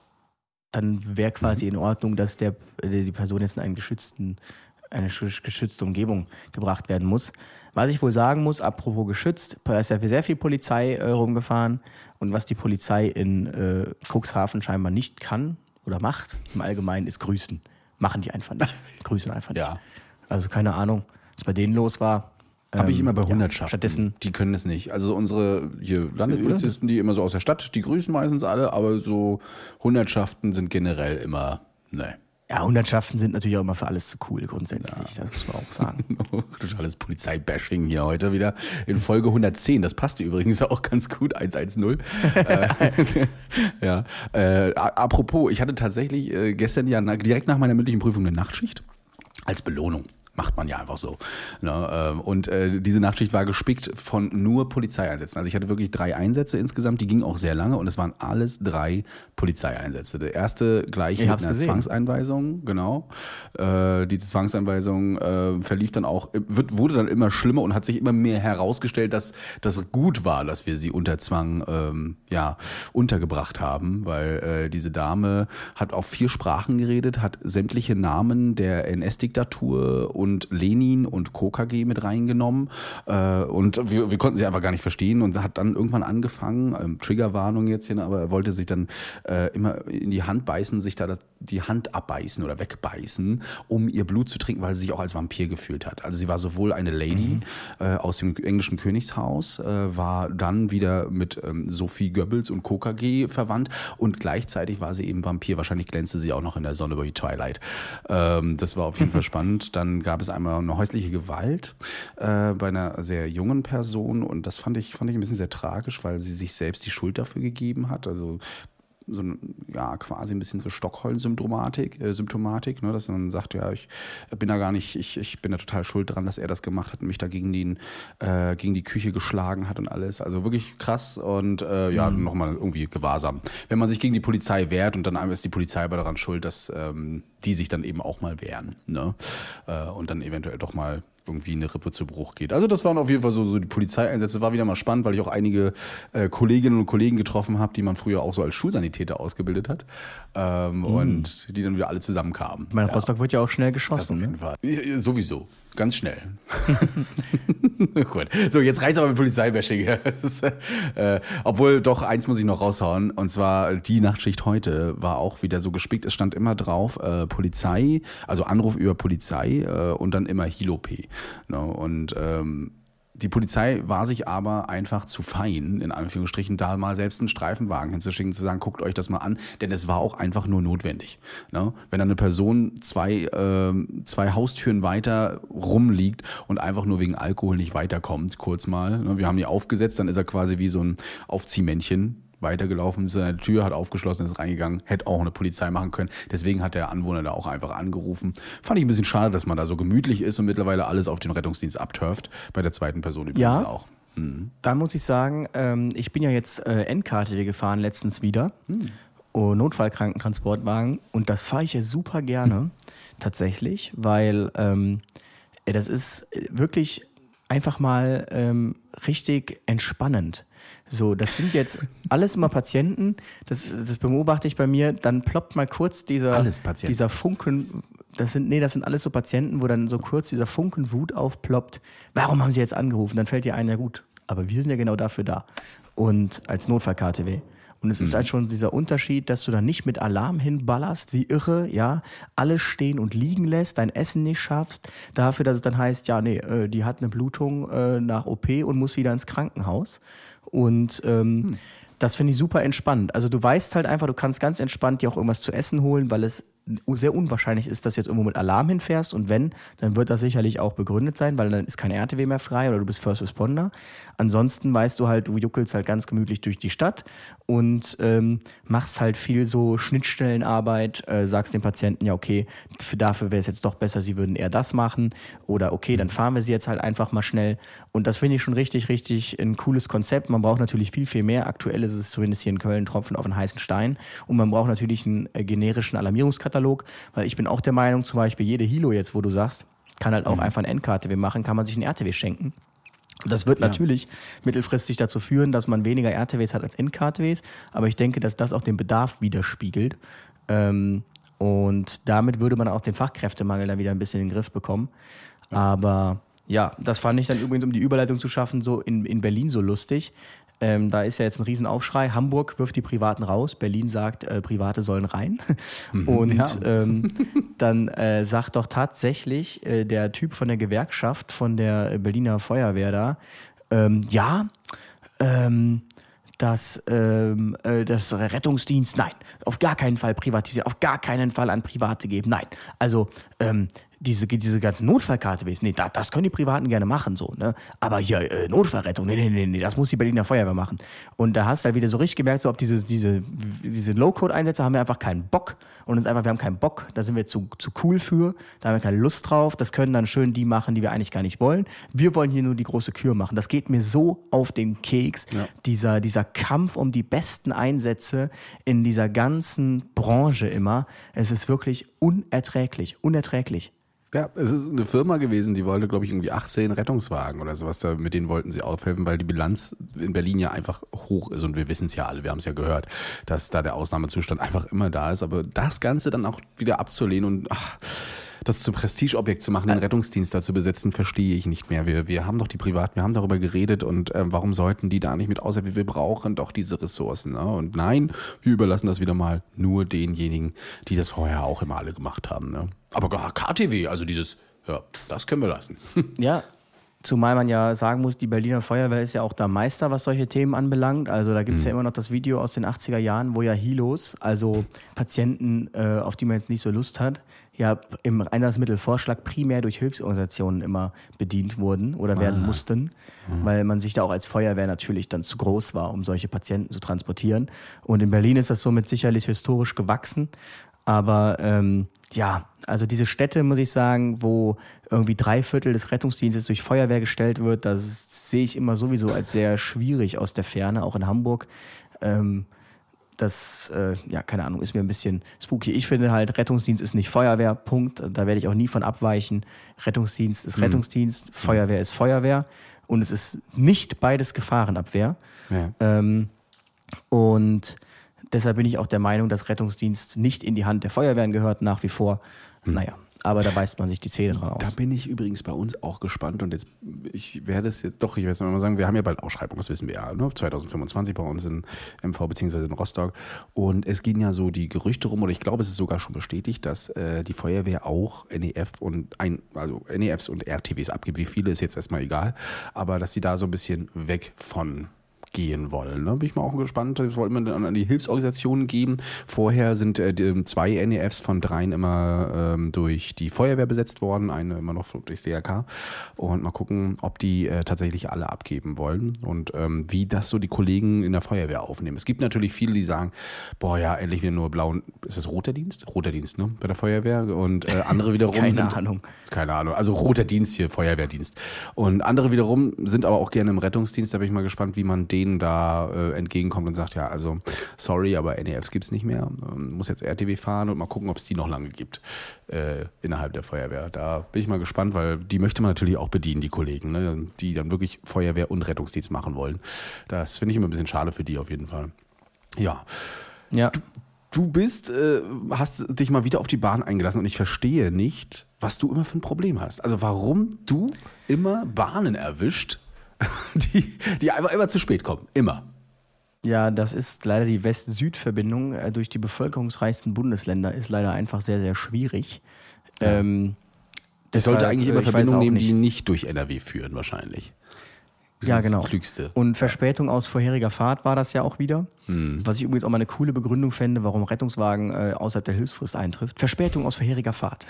dann wäre quasi mhm. in Ordnung, dass der, die Person jetzt in einen geschützten eine geschützte Umgebung gebracht werden muss. Was ich wohl sagen muss, apropos geschützt, da ist ja sehr viel Polizei äh, rumgefahren und was die Polizei in äh, Cuxhaven scheinbar nicht kann oder macht, im Allgemeinen, ist grüßen. Machen die einfach nicht. Grüßen einfach nicht. Ja. Also keine Ahnung, was bei denen los war. Habe ich immer bei ja, Hundertschaften. Stattdessen, die können es nicht. Also unsere hier Landespolizisten, die immer so aus der Stadt, die grüßen meistens alle, aber so Hundertschaften sind generell immer, ne. Ja, Hundertschaften sind natürlich auch immer für alles zu cool, grundsätzlich, ja. Das muss man auch sagen. Totales Polizeibashing hier heute wieder in Folge hundertzehn, das passte übrigens auch ganz gut, hundertzehn. äh, ja. äh, apropos, ich hatte tatsächlich äh, gestern ja direkt nach meiner mündlichen Prüfung eine Nachtschicht als Belohnung. Macht man ja einfach so. Ne? Und äh, diese Nachtschicht war gespickt von nur Polizeieinsätzen. Also ich hatte wirklich drei Einsätze insgesamt, die gingen auch sehr lange und es waren alles drei Polizeieinsätze. Der erste gleich ich mit einer gesehen. Zwangseinweisung, genau. Äh, die Zwangseinweisung äh, verlief dann auch, wird, wurde dann immer schlimmer und hat sich immer mehr herausgestellt, dass das gut war, dass wir sie unter Zwang ähm, ja, untergebracht haben, weil äh, diese Dame hat auf vier Sprachen geredet, hat sämtliche Namen der N S-Diktatur und und Lenin und K K G mit reingenommen. Äh, und wir, wir konnten sie einfach gar nicht verstehen und hat dann irgendwann angefangen, ähm, Triggerwarnung jetzt hier, aber er wollte sich dann äh, immer in die Hand beißen, sich da das, die Hand abbeißen oder wegbeißen, um ihr Blut zu trinken, weil sie sich auch als Vampir gefühlt hat. Also sie war sowohl eine Lady mhm. äh, aus dem englischen Königshaus, äh, war dann wieder mit ähm, Sophie Goebbels und K K G verwandt und gleichzeitig war sie eben Vampir. Wahrscheinlich glänzte sie auch noch in der Sonne bei Twilight. Ähm, das war auf jeden Fall spannend. Dann gab es einmal eine häusliche Gewalt äh, bei einer sehr jungen Person und das fand ich, fand ich ein bisschen sehr tragisch, weil sie sich selbst die Schuld dafür gegeben hat. Also so ja quasi ein bisschen so Stockholm-Symptomatik, äh, Symptomatik, ne, dass man sagt, ja, ich bin da gar nicht, ich, ich bin da total schuld dran, dass er das gemacht hat und mich da gegen, den, äh, gegen die Küche geschlagen hat und alles. Also wirklich krass und äh, ja, mhm. nochmal irgendwie gewahrsam. Wenn man sich gegen die Polizei wehrt und dann ist die Polizei aber daran schuld, dass ähm, die sich dann eben auch mal wehren, ne? Äh, und dann eventuell doch mal irgendwie eine Rippe zu Bruch geht. Also das waren auf jeden Fall so, so die Polizeieinsätze. War wieder mal spannend, weil ich auch einige äh, Kolleginnen und Kollegen getroffen habe, die man früher auch so als Schulsanitäter ausgebildet hat ähm, mm. und die dann wieder alle zusammenkamen. Ich meine, Rostock ja. wird ja auch schnell geschossen. Auf jeden Fall. Ja, sowieso. Ganz schnell. Gut. So, jetzt reicht's aber mit Polizeibashing. äh, obwohl, doch, eins muss ich noch raushauen. Und zwar die Nachtschicht heute war auch wieder so gespickt. Es stand immer drauf, äh, Polizei, also Anruf über Polizei äh, und dann immer Hilo-P. No, und ähm, die Polizei war sich aber einfach zu fein, in Anführungsstrichen, da mal selbst einen Streifenwagen hinzuschicken, zu sagen, guckt euch das mal an, denn es war auch einfach nur notwendig. Ne? Wenn dann eine Person zwei, äh, zwei Haustüren weiter rumliegt und einfach nur wegen Alkohol nicht weiterkommt, kurz mal, ne? Wir haben die aufgesetzt, dann ist er quasi wie so ein Aufziehmännchen weitergelaufen, ist seine Tür, hat aufgeschlossen, ist reingegangen, hätte auch eine Polizei machen können. Deswegen hat der Anwohner da auch einfach angerufen. Fand ich ein bisschen schade, dass man da so gemütlich ist und mittlerweile alles auf den Rettungsdienst abturft. Bei der zweiten Person übrigens ja, auch. Mhm. Da muss ich sagen, ähm, ich bin ja jetzt äh, N-K T W gefahren letztens wieder. Mhm. Oh, Notfallkrankentransportwagen. Und das fahre ich ja super gerne, mhm. tatsächlich, weil ähm, das ist wirklich einfach mal ähm, richtig entspannend. So, das sind jetzt alles immer Patienten, das, das beobachte ich bei mir, dann ploppt mal kurz dieser, dieser Funken, das sind, nee, das sind alles so Patienten, wo dann so kurz dieser Funken Wut aufploppt. Warum haben sie jetzt angerufen? Dann fällt dir ein, ja gut, aber wir sind ja genau dafür da. Und als Notfall-K T W. Und es ist halt schon dieser Unterschied, dass du dann nicht mit Alarm hinballerst, wie irre, ja, alles stehen und liegen lässt, dein Essen nicht schaffst, dafür, dass es dann heißt, ja, nee, äh, die hat eine Blutung äh, nach O P und muss wieder ins Krankenhaus. Und ähm, hm. das finde ich super entspannt. Also du weißt halt einfach, du kannst ganz entspannt dir auch irgendwas zu essen holen, weil es sehr unwahrscheinlich ist, dass du jetzt irgendwo mit Alarm hinfährst und wenn, dann wird das sicherlich auch begründet sein, weil dann ist kein R T W mehr frei oder du bist First Responder. Ansonsten weißt du halt, du juckelst halt ganz gemütlich durch die Stadt und ähm, machst halt viel so Schnittstellenarbeit, äh, sagst dem Patienten, ja okay, für, dafür wäre es jetzt doch besser, sie würden eher das machen oder okay, dann fahren wir sie jetzt halt einfach mal schnell und das finde ich schon richtig, richtig ein cooles Konzept. Man braucht natürlich viel, viel mehr. Aktuell ist es zumindest hier in Köln Tropfen auf einen heißen Stein und man braucht natürlich einen äh, generischen Alarmierungskatalog, weil ich bin auch der Meinung, zum Beispiel jede Hilo jetzt, wo du sagst, kann halt auch mhm. einfach ein N-K T W machen, kann man sich ein R T W schenken. Und das wird ja. natürlich mittelfristig dazu führen, dass man weniger R T Ws hat als N-K T Ws, aber ich denke, dass das auch den Bedarf widerspiegelt. Ähm, und damit würde man auch den Fachkräftemangel dann wieder ein bisschen in den Griff bekommen. Ja. Aber ja, das fand ich dann übrigens, um die Überleitung zu schaffen, so in, in Berlin so lustig. Ähm, da ist ja jetzt ein Riesenaufschrei. Hamburg wirft die Privaten raus. Berlin sagt, äh, Private sollen rein. Und ja. ähm, dann äh, sagt doch tatsächlich äh, der Typ von der Gewerkschaft, von der Berliner Feuerwehr da, ähm, ja, ähm, dass ähm, äh, das Rettungsdienst, nein, auf gar keinen Fall privatisieren, auf gar keinen Fall an Private geben, nein. Also ähm, diese diese ganzen Notfall-K T Ws, nee, da, das können die Privaten gerne machen, so, ne? Aber hier äh, Notfallrettung, nee, nee, nee, nee, das muss die Berliner Feuerwehr machen. Und da hast du halt wieder so richtig gemerkt, so ob diese diese diese Low-Code-Einsätze haben wir einfach keinen Bock und uns einfach, wir haben keinen Bock, da sind wir zu zu cool für, da haben wir keine Lust drauf, das können dann schön die machen, die wir eigentlich gar nicht wollen. Wir wollen hier nur die große Kür machen. Das geht mir so auf den Keks, ja. dieser dieser Kampf um die besten Einsätze in dieser ganzen Branche immer. Es ist wirklich unerträglich, unerträglich. Ja, es ist eine Firma gewesen, die wollte, glaube ich, irgendwie achtzehn Rettungswagen oder sowas, da, mit denen wollten sie aufhelfen, weil die Bilanz in Berlin ja einfach hoch ist und wir wissen es ja alle, wir haben es ja gehört, dass da der Ausnahmezustand einfach immer da ist, aber das Ganze dann auch wieder abzulehnen und ach, das zum Prestigeobjekt zu machen, den Rettungsdienst da zu besetzen, verstehe ich nicht mehr. Wir, wir haben doch die Privat, wir haben darüber geredet und äh, warum sollten die da nicht mit außer wir brauchen doch diese Ressourcen. Ne? Und nein, wir überlassen das wieder mal nur denjenigen, die das vorher auch immer alle gemacht haben. Ne? Aber K T W, also dieses, ja, das können wir lassen. Ja, zumal man ja sagen muss, die Berliner Feuerwehr ist ja auch der Meister, was solche Themen anbelangt. Also da gibt es mhm. ja immer noch das Video aus den achtziger Jahren, wo ja Helos, also Patienten, äh, auf die man jetzt nicht so Lust hat, ja im Einsatzmittelvorschlag primär durch Hilfsorganisationen immer bedient wurden oder ah. werden mussten, mhm. weil man sich da auch als Feuerwehr natürlich dann zu groß war, um solche Patienten zu transportieren. Und in Berlin ist das somit sicherlich historisch gewachsen. Aber ähm, ja, also diese Städte, muss ich sagen, wo irgendwie drei Viertel des Rettungsdienstes durch Feuerwehr gestellt wird, das sehe ich immer sowieso als sehr schwierig aus der Ferne, auch in Hamburg. Ähm, das, äh, ja, keine Ahnung, ist mir ein bisschen spooky. Ich finde halt, Rettungsdienst ist nicht Feuerwehr, Punkt. Da werde ich auch nie von abweichen. Rettungsdienst ist mhm. Rettungsdienst, Feuerwehr ist Feuerwehr und es ist nicht beides Gefahrenabwehr. Ja. Ähm, und deshalb bin ich auch der Meinung, dass Rettungsdienst nicht in die Hand der Feuerwehren gehört, nach wie vor. Hm. Naja, aber da beißt man sich die Zähne dran aus. Da bin ich übrigens bei uns auch gespannt und jetzt, ich werde es jetzt, doch, ich werde es mal sagen, wir haben ja bald Ausschreibung, das wissen wir ja, ne? zwanzig fünfundzwanzig bei uns in M V beziehungsweise in Rostock und es gehen ja so die Gerüchte rum oder ich glaube, es ist sogar schon bestätigt, dass äh, die Feuerwehr auch N E F und ein, also N E Fs und R T Ws abgibt, wie viele ist jetzt erstmal egal, aber dass sie da so ein bisschen weg von gehen wollen. Da bin ich mal auch gespannt. Das wollten wir dann an die Hilfsorganisationen geben. Vorher sind äh, die, zwei N E Fs von dreien immer ähm, durch die Feuerwehr besetzt worden, eine immer noch durchs D R K. Und mal gucken, ob die äh, tatsächlich alle abgeben wollen und ähm, wie das so die Kollegen in der Feuerwehr aufnehmen. Es gibt natürlich viele, die sagen, boah ja, endlich wieder nur blau. Ist das roter Dienst? Roter Dienst, ne? Bei der Feuerwehr. Und äh, andere wiederum keine sind... Ahnung. Keine Ahnung. Also roter Dienst hier, Feuerwehrdienst. Und andere wiederum sind aber auch gerne im Rettungsdienst. Da bin ich mal gespannt, wie man den da äh, entgegenkommt und sagt, ja, also sorry, aber N E Fs gibt es nicht mehr. Ähm, muss jetzt R T W fahren und mal gucken, ob es die noch lange gibt äh, innerhalb der Feuerwehr. Da bin ich mal gespannt, weil die möchte man natürlich auch bedienen, die Kollegen, ne, die dann wirklich Feuerwehr und Rettungsdienst machen wollen. Das finde ich immer ein bisschen schade für die auf jeden Fall. Ja. Ja. Du, du bist, äh, hast dich mal wieder auf die Bahn eingelassen und ich verstehe nicht, was du immer für ein Problem hast. Also warum du immer Bahnen erwischt, Die, die einfach immer zu spät kommen. Immer. Ja, das ist leider die West-Süd-Verbindung äh, durch die bevölkerungsreichsten Bundesländer ist leider einfach sehr, sehr schwierig. Ja. Ähm, das sollte eigentlich immer Verbindungen nehmen, nicht. die nicht durch N R W führen wahrscheinlich. Das ja, ist genau. Das Klügste. Und Verspätung aus vorheriger Fahrt war das ja auch wieder. Hm. Was ich übrigens auch mal eine coole Begründung fände, warum Rettungswagen äh, außerhalb der Hilfsfrist eintrifft. Verspätung aus vorheriger Fahrt.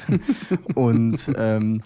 Und ähm,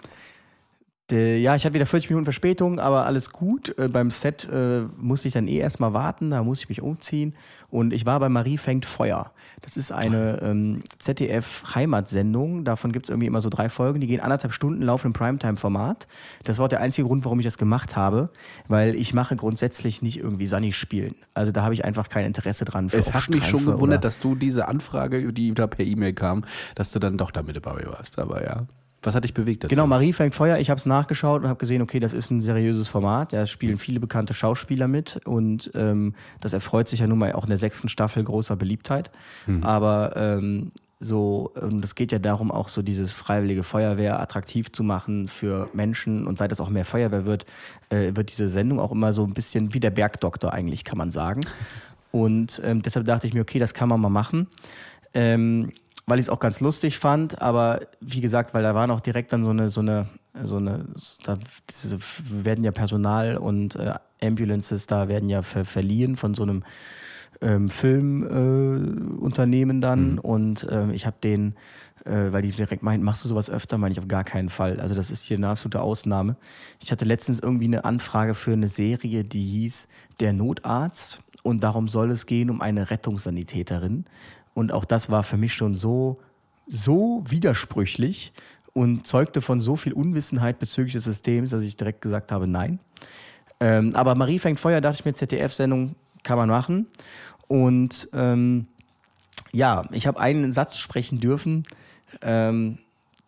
ja, ich hatte wieder vierzig Minuten Verspätung, aber alles gut. Äh, beim Set äh, musste ich dann eh erstmal warten, da musste ich mich umziehen. Und ich war bei Marie fängt Feuer. Das ist eine ähm, Z D F-Heimatsendung. Davon gibt es irgendwie immer so drei Folgen. Die gehen anderthalb Stunden, laufen im Primetime-Format. Das war auch der einzige Grund, warum ich das gemacht habe. Weil ich mache grundsätzlich nicht irgendwie Sunny spielen. Also da habe ich einfach kein Interesse dran. Für es hat mich schon gewundert, dass du diese Anfrage, die da per E-Mail kam, dass du dann doch damit dabei warst. Aber ja. Was hat dich bewegt dazu? Genau, Marie fängt Feuer. Ich habe es nachgeschaut und habe gesehen, okay, das ist ein seriöses Format. Da spielen viele bekannte Schauspieler mit und ähm, das erfreut sich ja nun mal auch in der sechsten Staffel großer Beliebtheit. Mhm. Aber ähm, so, ähm, es geht ja darum, auch so dieses freiwillige Feuerwehr attraktiv zu machen für Menschen und seit es auch mehr Feuerwehr wird, äh, wird diese Sendung auch immer so ein bisschen wie der Bergdoktor eigentlich, kann man sagen. Und ähm, deshalb dachte ich mir, okay, das kann man mal machen. Ähm, weil ich es auch ganz lustig fand, aber wie gesagt, weil da war noch direkt dann so eine, so eine, so eine, da diese, werden ja Personal und äh, Ambulances da werden ja ver, verliehen von so einem ähm, Filmunternehmen äh, dann mhm. und äh, ich habe den, äh, weil die direkt meinten, machst du sowas öfter? Meine ich auf gar keinen Fall. Also das ist hier eine absolute Ausnahme. Ich hatte letztens irgendwie eine Anfrage für eine Serie, die hieß Der Notarzt und darum soll es gehen um eine Rettungssanitäterin. Und auch das war für mich schon so, so widersprüchlich und zeugte von so viel Unwissenheit bezüglich des Systems, dass ich direkt gesagt habe, nein. Ähm, aber Marie fängt Feuer, dachte ich mir, Z D F-Sendung kann man machen. Und ähm, ja, ich habe einen Satz sprechen dürfen, ähm,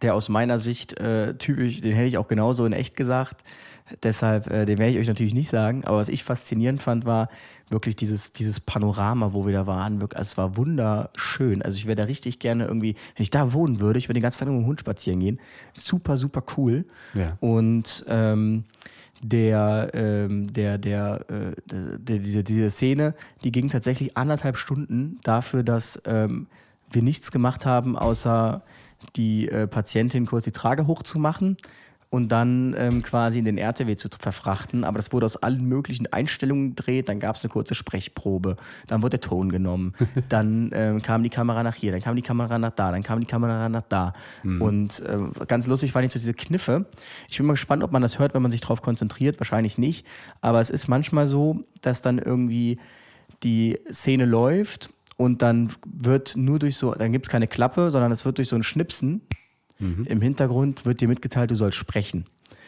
der aus meiner Sicht äh, typisch, den hätte ich auch genauso in echt gesagt. Deshalb, äh, den werde ich euch natürlich nicht sagen. Aber was ich faszinierend fand, war wirklich dieses, dieses Panorama, wo wir da waren. Wirklich, also es war wunderschön. Also ich wäre da richtig gerne irgendwie, wenn ich da wohnen würde, ich würde den ganzen Tag mit dem Hund spazieren gehen. Super, super cool. Ja. Und ähm, der, ähm, der, der, äh, der, der, diese, diese Szene, die ging tatsächlich anderthalb Stunden dafür, dass ähm, wir nichts gemacht haben, außer die äh, Patientin kurz die Trage hochzumachen und dann ähm, quasi in den R T W zu verfrachten. Aber das wurde aus allen möglichen Einstellungen gedreht. Dann gab es eine kurze Sprechprobe. Dann wurde der Ton genommen. Dann ähm, kam die Kamera nach hier. Dann kam die Kamera nach da. Dann kam die Kamera nach da. Mhm. Und äh, ganz lustig fand ich so diese Kniffe. Ich bin mal gespannt, ob man das hört, wenn man sich darauf konzentriert. Wahrscheinlich nicht. Aber es ist manchmal so, dass dann irgendwie die Szene läuft und dann wird nur durch so, dann gibt es keine Klappe, sondern es wird durch so ein Schnipsen. Mhm. Im Hintergrund wird dir mitgeteilt, du sollst sprechen.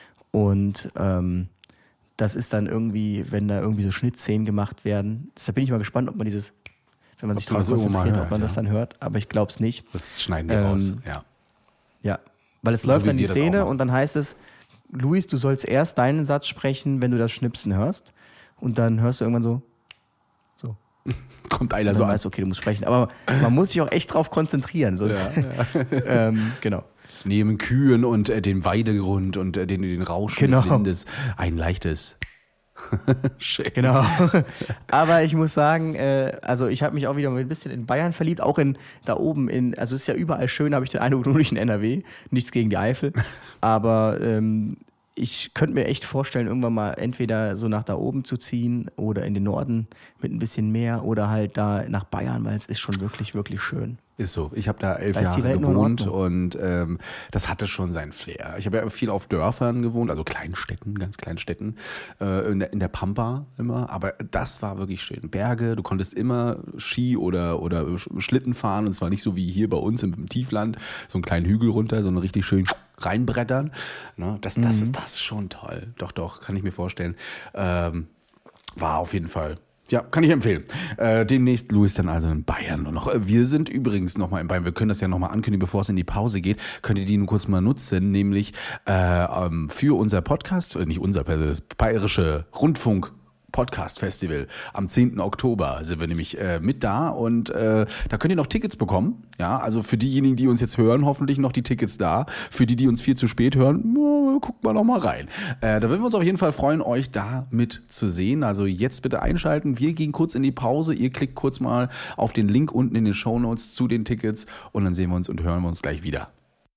Und ähm, das ist dann irgendwie, wenn da irgendwie so Schnittszenen gemacht werden. Deshalb bin ich mal gespannt, ob man dieses, wenn man sich darauf konzentriert, hört, ob man ja. das dann hört. Aber ich glaube es nicht. Das schneiden wir ähm, raus, ja. Ja, weil es so läuft dann die Szene und dann heißt es, Luis, du sollst erst deinen Satz sprechen, wenn du das Schnipsen hörst. Und dann hörst du irgendwann so, so. Kommt einer so an. Weißt, okay, du musst sprechen. Aber man muss sich auch echt drauf konzentrieren. So ja, ja. ähm, genau. Neben Kühen und äh, dem Weidegrund und äh, den, den Rauschen genau. des Windes ein leichtes. Schön. Genau. Aber ich muss sagen, äh, also ich habe mich auch wieder ein bisschen in Bayern verliebt, auch in da oben in, also es ist ja überall schön, habe ich den Eindruck, nur nicht in N R W, nichts gegen die Eifel, aber ähm, ich könnte mir echt vorstellen, irgendwann mal entweder so nach da oben zu ziehen oder in den Norden mit ein bisschen mehr oder halt da nach Bayern, weil es ist schon wirklich, wirklich schön. Ist so. Ich habe da elf da Jahre gewohnt und ähm, das hatte schon seinen Flair. Ich habe ja viel auf Dörfern gewohnt, also Kleinstädten, ganz kleinen Städten, äh, in, der, in der Pampa immer. Aber das war wirklich schön. Berge, du konntest immer Ski oder, oder Schlitten fahren und zwar nicht so wie hier bei uns im Tiefland, so einen kleinen Hügel runter, sondern richtig schön reinbrettern. Ne? Das, das, mhm. ist, das ist schon toll. Doch, doch, kann ich mir vorstellen. Ähm, war auf jeden Fall... Ja, kann ich empfehlen. Äh, demnächst Luis dann also in Bayern. Und noch, wir sind übrigens nochmal in Bayern, wir können das ja nochmal ankündigen, bevor es in die Pause geht, könnt ihr die nur kurz mal nutzen, nämlich äh, für unser Podcast, äh, nicht unser, das Bayerische Rundfunk Podcast Festival. Am zehnten Oktober sind wir nämlich äh, mit da und äh, da könnt ihr noch Tickets bekommen. Ja, also für diejenigen, die uns jetzt hören, hoffentlich noch die Tickets da. Für die, die uns viel zu spät hören, äh, guckt mal noch mal rein. Äh, da würden wir uns auf jeden Fall freuen, euch da mit zu sehen. Also jetzt bitte einschalten. Wir gehen kurz in die Pause. Ihr klickt kurz mal auf den Link unten in den Shownotes zu den Tickets und dann sehen wir uns und hören wir uns gleich wieder.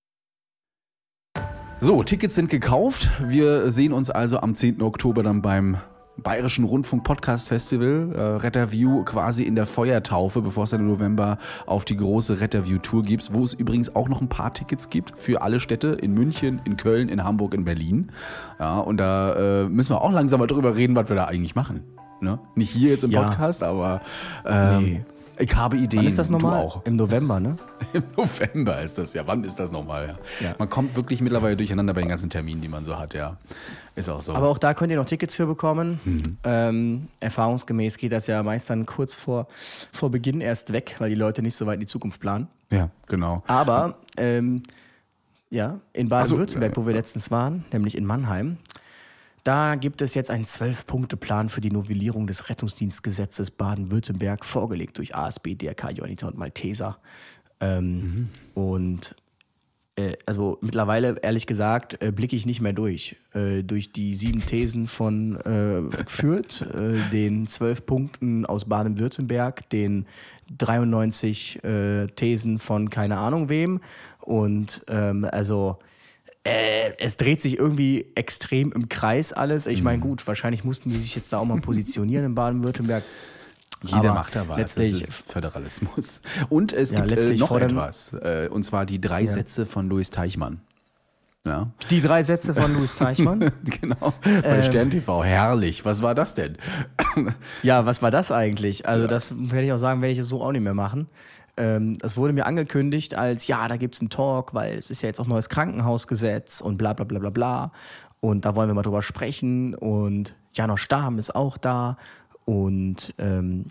So, Tickets sind gekauft. Wir sehen uns also am zehnten Oktober dann beim Bayerischen Rundfunk Podcast Festival, äh, Retterview quasi in der Feuertaufe, bevor es dann im November auf die große Retterview-Tour gibt, wo es übrigens auch noch ein paar Tickets gibt für alle Städte in München, in Köln, in Hamburg, in Berlin. Ja, und da äh, müssen wir auch langsam mal drüber reden, was wir da eigentlich machen. Ne? Nicht hier jetzt im ja. Podcast, aber ähm, nee. Ich habe Ideen. Wann ist das nochmal? Du auch. Im November, ne? Im November ist das, ja. Wann ist das nochmal? Ja. Ja. Man kommt wirklich mittlerweile durcheinander bei den ganzen Terminen, die man so hat, ja. Ist auch so. Aber auch da könnt ihr noch Tickets für bekommen. Mhm. Ähm, erfahrungsgemäß geht das ja meist dann kurz vor, vor Beginn erst weg, weil die Leute nicht so weit in die Zukunft planen. Ja, genau. Aber ähm, ja, in Baden-Württemberg, so, ja, wo wir letztens waren, nämlich in Mannheim, da gibt es jetzt einen zwölf-Punkte-Plan für die Novellierung des Rettungsdienstgesetzes Baden-Württemberg, vorgelegt durch A S B, D R K, Johanniter und Malteser. Ähm, mhm. Und äh, also mittlerweile, ehrlich gesagt, äh, blicke ich nicht mehr durch. Äh, durch die sieben Thesen von äh, Fürth, äh, den zwölf Punkten aus Baden-Württemberg, den dreiundneunzig äh, Thesen von keine Ahnung wem. Und ähm, also... Äh, es dreht sich irgendwie extrem im Kreis alles. Ich meine, gut, wahrscheinlich mussten die sich jetzt da auch mal positionieren in Baden-Württemberg. Jeder macht da was. Letztlich, das ist Föderalismus. Und es ja, gibt äh, noch etwas. Äh, und zwar die drei ja. Sätze von Louis Teichmann. Ja. Die drei Sätze von Louis Teichmann? Genau. Bei ähm, Stern T V. Herrlich. Was war das denn? Ja, was war das eigentlich? Also, ja. das werde ich auch sagen, werde ich so auch nicht mehr machen. Das wurde mir angekündigt als, ja, da gibt es einen Talk, weil es ist ja jetzt auch neues Krankenhausgesetz und bla bla bla bla bla. Und da wollen wir mal drüber sprechen. Und Janosch Stahm ist auch da. Und ähm,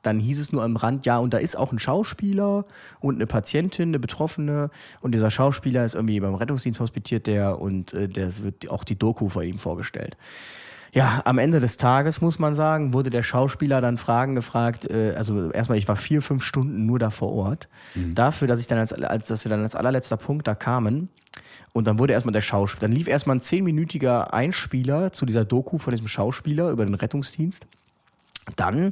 dann hieß es nur am Rand, ja, und da ist auch ein Schauspieler und eine Patientin, eine Betroffene und dieser Schauspieler ist irgendwie beim Rettungsdienst hospitiert, der und äh, der wird auch die Doku vor ihm vorgestellt. Ja, am Ende des Tages, muss man sagen, wurde der Schauspieler dann Fragen gefragt, äh, also erstmal, ich war vier, fünf Stunden nur da vor Ort, mhm. dafür, dass ich dann als, als, dass wir dann als allerletzter Punkt da kamen und dann wurde erstmal der Schauspieler, dann lief erstmal ein zehnminütiger Einspieler zu dieser Doku von diesem Schauspieler über den Rettungsdienst. Dann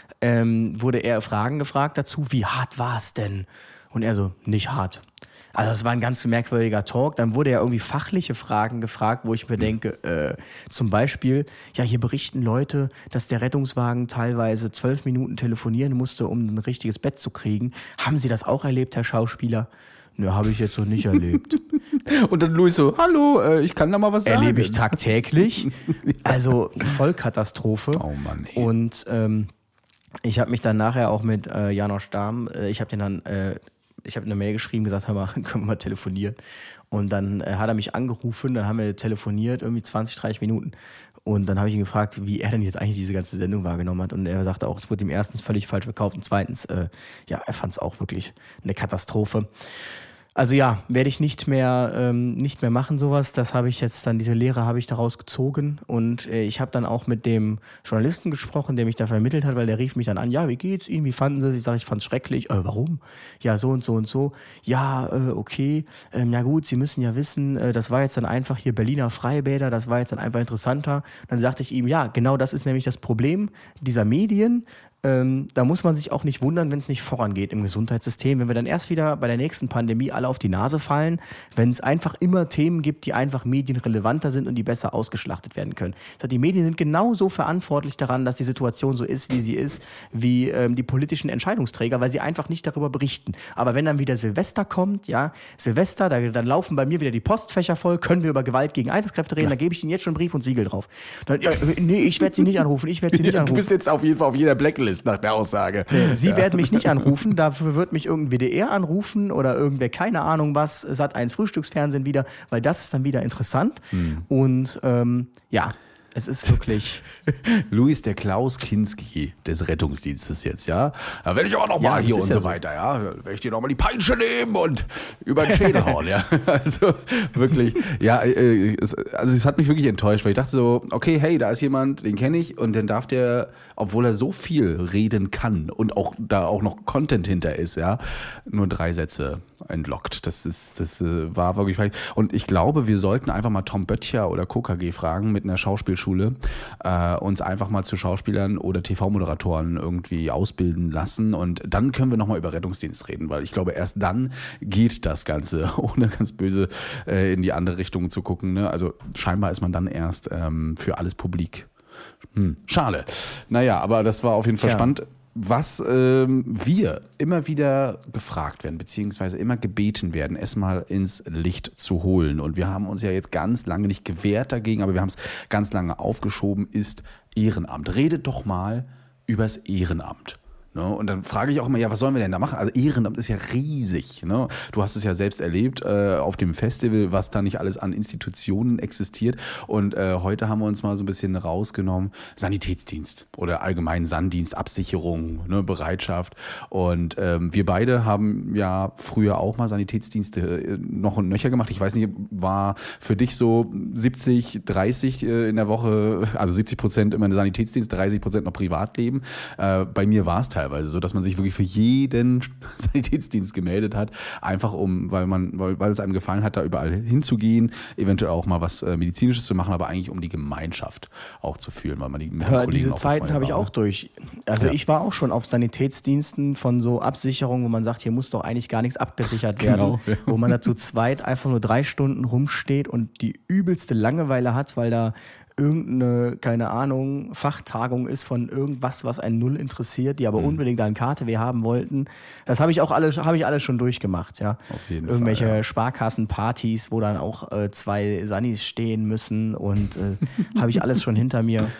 ähm, wurde er Fragen gefragt dazu, wie hart war es denn? Und er so, nicht hart. Also es war ein ganz merkwürdiger Talk. Dann wurde ja irgendwie fachliche Fragen gefragt, wo ich mir denke, äh, zum Beispiel, ja, hier berichten Leute, dass der Rettungswagen teilweise zwölf Minuten telefonieren musste, um ein richtiges Bett zu kriegen. Haben Sie das auch erlebt, Herr Schauspieler? Nö, habe ich jetzt noch nicht erlebt. Und dann Luis so, hallo, äh, ich kann da mal was sagen. Erlebe ich tagtäglich. Also Vollkatastrophe. Oh Mann, ey. Und ähm, ich habe mich dann nachher auch mit äh, Janosch Dahm, äh, ich habe den dann... Äh, Ich habe eine Mail geschrieben, gesagt, hör mal, können wir mal telefonieren. Und dann äh, hat er mich angerufen, dann haben wir telefoniert, irgendwie zwanzig, dreißig Minuten. Und dann habe ich ihn gefragt, wie er denn jetzt eigentlich diese ganze Sendung wahrgenommen hat. Und er sagte auch, es wurde ihm erstens völlig falsch verkauft und zweitens, äh, ja, er fand es auch wirklich eine Katastrophe. Also ja, werde ich nicht mehr ähm, nicht mehr machen sowas. Das habe ich jetzt dann, diese Lehre habe ich daraus gezogen und äh, ich habe dann auch mit dem Journalisten gesprochen, der mich da vermittelt hat, weil der rief mich dann an, ja, wie geht's Ihnen, wie fanden Sie es? Ich sage, ich fand es schrecklich. Äh, warum? Ja, so und so und so. Ja, äh, okay. Ähm, ja gut, Sie müssen ja wissen, äh, das war jetzt dann einfach hier Berliner Freibäder, das war jetzt dann einfach interessanter. Dann sagte ich ihm, ja, genau das ist nämlich das Problem dieser Medien. Ähm, da muss man sich auch nicht wundern, wenn es nicht vorangeht im Gesundheitssystem, wenn wir dann erst wieder bei der nächsten Pandemie alle auf die Nase fallen, wenn es einfach immer Themen gibt, die einfach medienrelevanter sind und die besser ausgeschlachtet werden können. Das heißt, die Medien sind genauso verantwortlich daran, dass die Situation so ist, wie sie ist, wie ähm, die politischen Entscheidungsträger, weil sie einfach nicht darüber berichten. Aber wenn dann wieder Silvester kommt, ja, Silvester, da, dann laufen bei mir wieder die Postfächer voll, können wir über Gewalt gegen Einsatzkräfte reden, ja. Dann gebe ich Ihnen jetzt schon Brief und Siegel drauf. Dann, ja, nee, ich werde Sie nicht anrufen, ich werde Sie nicht anrufen. Du bist jetzt auf jeden Fall auf jeder Blacklist nach der Aussage. Sie ja. werden mich nicht anrufen, dafür wird mich irgendein W D R anrufen oder irgendwer, keine Ahnung was, Sat eins Frühstücksfernsehen wieder, weil das ist dann wieder interessant. Hm. Und ähm, ja, es ist wirklich... Luis, der Klaus Kinski des Rettungsdienstes jetzt, ja? Da werde ich auch noch mal ja, hier und ja so so. weiter, ja? Werde ich dir noch mal die Peitsche nehmen und über den Schädel hauen, ja? Also wirklich, ja, äh, es, also es hat mich wirklich enttäuscht, weil ich dachte so, okay, hey, da ist jemand, den kenne ich und dann darf der, obwohl er so viel reden kann und auch da auch noch Content hinter ist, ja, nur drei Sätze entlockt. Das ist, das äh, war wirklich, und ich glaube, wir sollten einfach mal Tom Böttcher oder K K G fragen mit einer Schauspielschule, äh, uns einfach mal zu Schauspielern oder T V-Moderatoren irgendwie ausbilden lassen und dann können wir nochmal über Rettungsdienst reden, weil ich glaube, erst dann geht das Ganze, ohne ganz böse äh, in die andere Richtung zu gucken. Ne? Also scheinbar ist man dann erst ähm, für alles publik. Hm, schade. Naja, aber das war auf jeden Fall Tja. spannend. Was ähm, wir immer wieder gefragt werden, beziehungsweise immer gebeten werden, es mal ins Licht zu holen. Und wir haben uns ja jetzt ganz lange nicht gewehrt dagegen, aber wir haben es ganz lange aufgeschoben, ist Ehrenamt. Redet doch mal übers Ehrenamt. Ne? Und dann frage ich auch immer, ja, was sollen wir denn da machen? Also Ehrenamt ist ja riesig. Ne? Du hast es ja selbst erlebt äh, auf dem Festival, was da nicht alles an Institutionen existiert. Und äh, heute haben wir uns mal so ein bisschen rausgenommen, Sanitätsdienst oder allgemein Sanddienst, Absicherung, ne, Bereitschaft. Und ähm, wir beide haben ja früher auch mal Sanitätsdienste äh, noch und nöcher gemacht. Ich weiß nicht, war für dich so siebzig, dreißig äh, in der Woche, also siebzig Prozent immer Sanitätsdienst, dreißig Prozent noch Privatleben. Äh, bei mir war es teilweise so, dass man sich wirklich für jeden Sanitätsdienst gemeldet hat, einfach um, weil man, weil, weil es einem gefallen hat, da überall hinzugehen, eventuell auch mal was äh, Medizinisches zu machen, aber eigentlich um die Gemeinschaft auch zu fühlen, weil man die mit ja, den diese Zeiten habe ich auch durch. Also ja. ich war auch schon auf Sanitätsdiensten von so Absicherungen, wo man sagt, hier muss doch eigentlich gar nichts abgesichert werden, genau, ja. wo man da zu zweit einfach nur drei Stunden rumsteht und die übelste Langeweile hat, weil da irgendeine, keine Ahnung, Fachtagung ist von irgendwas, was einen null interessiert, die aber mhm. unbedingt eine Karte wir haben wollten. Das habe ich auch alles, habe ich alles schon durchgemacht, ja. Auf jeden Irgendwelche Fall, ja. Sparkassenpartys, wo dann auch äh, zwei Sannis stehen müssen und äh, habe ich alles schon hinter mir.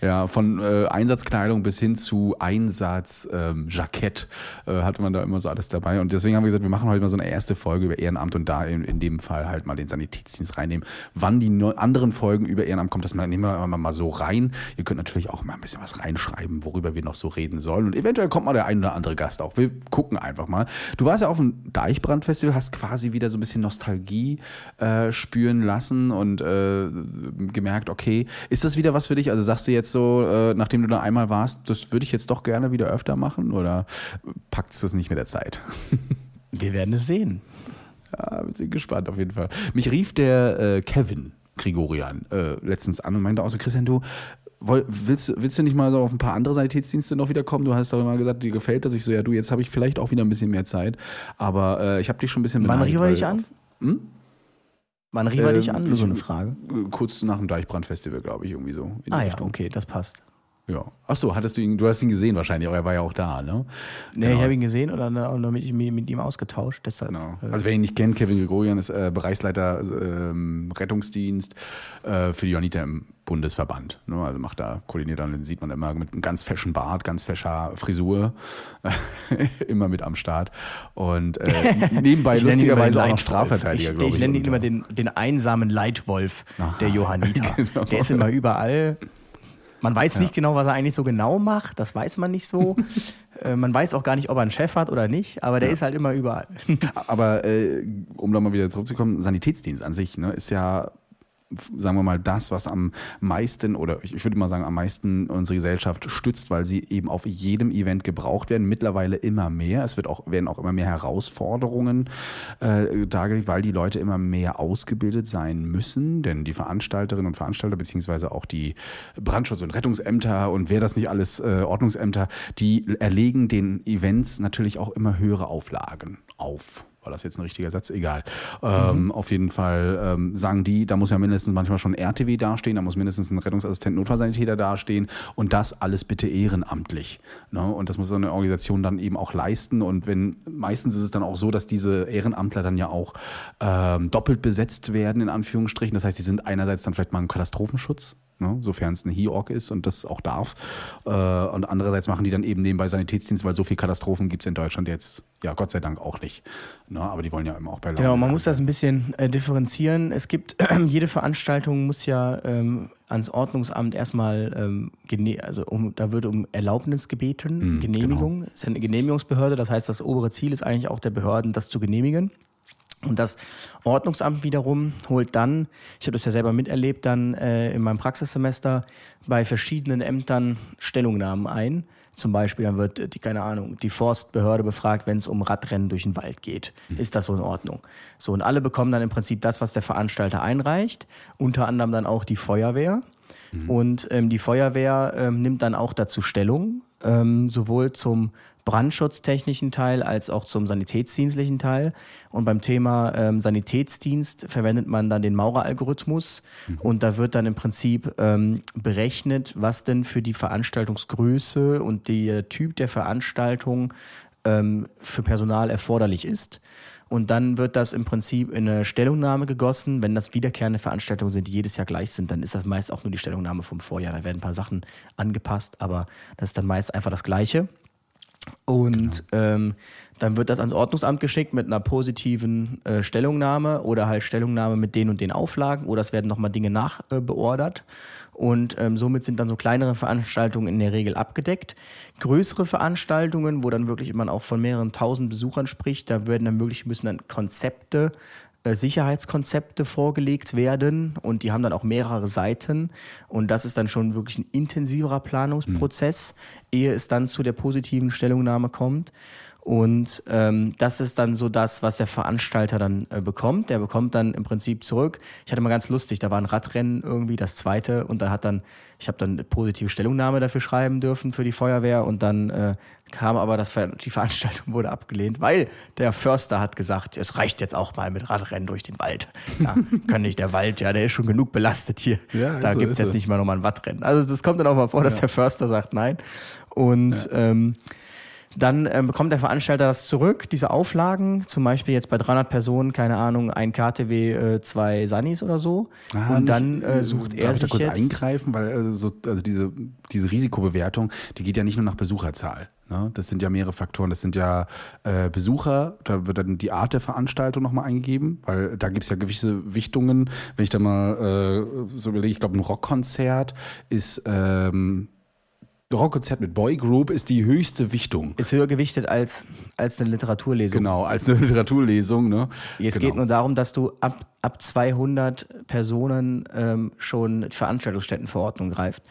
Ja, von äh, Einsatzkleidung bis hin zu Einsatzjackett ähm, äh, hatte man da immer so alles dabei. Und deswegen haben wir gesagt, wir machen heute mal so eine erste Folge über Ehrenamt und da in, in dem Fall halt mal den Sanitätsdienst reinnehmen. Wann die neu, anderen Folgen über Ehrenamt kommt, das nehmen wir mal so rein. Ihr könnt natürlich auch mal ein bisschen was reinschreiben, worüber wir noch so reden sollen. Und eventuell kommt mal der ein oder andere Gast auch. Wir gucken einfach mal. Du warst ja auf dem Deichbrand-Festival, hast quasi wieder so ein bisschen Nostalgie äh, spüren lassen und äh, gemerkt, okay, ist das wieder was für dich? Also sagst du jetzt so, äh, nachdem du da einmal warst, das würde ich jetzt doch gerne wieder öfter machen oder packt es das nicht mit der Zeit? Wir werden es sehen. Ja, wir sind gespannt auf jeden Fall. Mich rief der äh, Kevin Gregorian äh, letztens an und meinte auch so, Christian, du Willst, willst du nicht mal so auf ein paar andere Sanitätsdienste noch wieder kommen? Du hast doch immer gesagt, dir gefällt das. Ich so, ja du, jetzt habe ich vielleicht auch wieder ein bisschen mehr Zeit. Aber äh, ich habe dich schon ein bisschen... Wann rief er dich an? Auf, hm? Wann rief er ähm, dich an? Nur so eine Frage. Kurz nach dem Deichbrand-Festival, glaube ich, irgendwie so. Ah ja, okay, das passt. Ja. Achso, hattest du ihn, du hast ihn gesehen wahrscheinlich, aber er war ja auch da, ne? Nee, genau. Ich habe ihn gesehen und dann auch noch mit, mit ihm ausgetauscht. Deshalb, genau. Also wer ihn nicht kennt, Kevin Gregorian ist äh, Bereichsleiter äh, Rettungsdienst äh, für die Johanniter im Bundesverband. Ne? Also macht da, koordiniert dann, den sieht man immer mit einem ganz feschen Bart, ganz fescher Frisur, immer mit am Start. Und äh, nebenbei lustigerweise auch noch Strafverteidiger, glaube ich. Ich nenne ihn immer den, den einsamen Leitwolf Aha, der Johanniter. Genau. Der ist immer überall. Man weiß nicht ja. genau, was er eigentlich so genau macht, das weiß man nicht so. äh, man weiß auch gar nicht, ob er einen Chef hat oder nicht, aber der ja. ist halt immer überall. Aber äh, um da mal wieder zurückzukommen, Sanitätsdienst an sich, ne, ist ja, sagen wir mal, das, was am meisten oder ich würde mal sagen, am meisten unsere Gesellschaft stützt, weil sie eben auf jedem Event gebraucht werden, mittlerweile immer mehr. Es wird auch, werden auch immer mehr Herausforderungen äh, dargelegt, weil die Leute immer mehr ausgebildet sein müssen, denn die Veranstalterinnen und Veranstalter beziehungsweise auch die Brandschutz- und Rettungsämter und wer das nicht alles, äh, Ordnungsämter, die erlegen den Events natürlich auch immer höhere Auflagen auf. War das jetzt ein richtiger Satz? Egal. Ähm, mhm. Auf jeden Fall ähm, sagen die, da muss ja mindestens manchmal schon ein R T W dastehen, da muss mindestens ein Rettungsassistent, Notfallsanitäter dastehen und das alles bitte ehrenamtlich. Ne? Und das muss so eine Organisation dann eben auch leisten und wenn, meistens ist es dann auch so, dass diese Ehrenamtler dann ja auch ähm, doppelt besetzt werden, in Anführungsstrichen. Das heißt, die sind einerseits dann vielleicht mal im Katastrophenschutz, ne? Sofern es ein H I O R C ist und das auch darf. Äh, und andererseits machen die dann eben nebenbei Sanitätsdienst, weil so viele Katastrophen gibt es in Deutschland jetzt, ja Gott sei Dank auch nicht. Ne? Aber die wollen ja immer auch bei Laune. Genau, man muss das ein bisschen äh, differenzieren. Es gibt, äh, jede Veranstaltung muss ja ähm, ans Ordnungsamt erstmal, ähm, gene- also um, da wird um Erlaubnis gebeten, mm, Genehmigung. Genau. Es ist eine Genehmigungsbehörde, das heißt, das obere Ziel ist eigentlich auch der Behörden, das zu genehmigen. Und das Ordnungsamt wiederum holt dann, ich habe das ja selber miterlebt, dann äh, in meinem Praxissemester bei verschiedenen Ämtern Stellungnahmen ein. Zum Beispiel, dann wird die, keine Ahnung, die Forstbehörde befragt, wenn es um Radrennen durch den Wald geht. Mhm. Ist das so in Ordnung? So, und alle bekommen dann im Prinzip das, was der Veranstalter einreicht. Unter anderem dann auch die Feuerwehr. Mhm. Und ähm, die Feuerwehr ähm, nimmt dann auch dazu Stellung, ähm, sowohl zum brandschutztechnischen Teil als auch zum sanitätsdienstlichen Teil. Und beim Thema ähm, Sanitätsdienst verwendet man dann den Maurer-Algorithmus. Mhm. Und da wird dann im Prinzip ähm, berechnet, was denn für die Veranstaltungsgröße und der Typ der Veranstaltung ähm, für Personal erforderlich ist. Und dann wird das im Prinzip in eine Stellungnahme gegossen. Wenn das wiederkehrende Veranstaltungen sind, die jedes Jahr gleich sind, dann ist das meist auch nur die Stellungnahme vom Vorjahr. Da werden ein paar Sachen angepasst, aber das ist dann meist einfach das Gleiche. Und genau. ähm, dann wird das ans Ordnungsamt geschickt mit einer positiven äh, Stellungnahme oder halt Stellungnahme mit den und den Auflagen oder es werden nochmal Dinge nachbeordert. Äh, und ähm, somit sind dann so kleinere Veranstaltungen in der Regel abgedeckt. Größere Veranstaltungen, wo dann wirklich man auch von mehreren tausend Besuchern spricht, da werden dann wirklich, müssen dann Konzepte, äh, Sicherheitskonzepte vorgelegt werden und die haben dann auch mehrere Seiten und das ist dann schon wirklich ein intensiverer Planungsprozess, mhm. ehe es dann zu der positiven Stellungnahme kommt. Und ähm, das ist dann so das, was der Veranstalter dann äh, bekommt. Der bekommt dann im Prinzip zurück. Ich hatte mal ganz lustig, da war ein Radrennen irgendwie, das zweite. Und da hat dann, ich habe dann eine positive Stellungnahme dafür schreiben dürfen für die Feuerwehr. Und dann äh, kam aber, das, die Veranstaltung wurde abgelehnt, weil der Förster hat gesagt, es reicht jetzt auch mal mit Radrennen durch den Wald. Ja, kann nicht der Wald, ja, der ist schon genug belastet hier. Ja, da so, gibt's jetzt so. Nicht mal nochmal ein Radrennen. Also das kommt dann auch mal vor, dass ja. der Förster sagt nein. Und ja. ähm, Dann ähm, bekommt der Veranstalter das zurück, diese Auflagen, zum Beispiel jetzt bei dreihundert Personen, keine Ahnung, ein K T W, äh, zwei Sunnies oder so. Ah, und nicht, dann äh, sucht er darf ich da sich kurz jetzt... eingreifen, weil also, so, also diese, diese Risikobewertung, die geht ja nicht nur nach Besucherzahl. Ne? Das sind ja mehrere Faktoren. Das sind ja äh, Besucher, da wird dann die Art der Veranstaltung nochmal eingegeben, weil da gibt es ja gewisse Wichtungen. Wenn ich da mal äh, so überlege, ich glaube, ein Rockkonzert ist... Ähm, Rockkonzert mit Boygroup ist die höchste Wichtung. Ist höher gewichtet als, als eine Literaturlesung. Genau, als eine Literaturlesung. Ne? Es genau. geht nur darum, dass du ab, ab zweihundert Personen ähm, schon die Veranstaltungsstättenverordnung greift.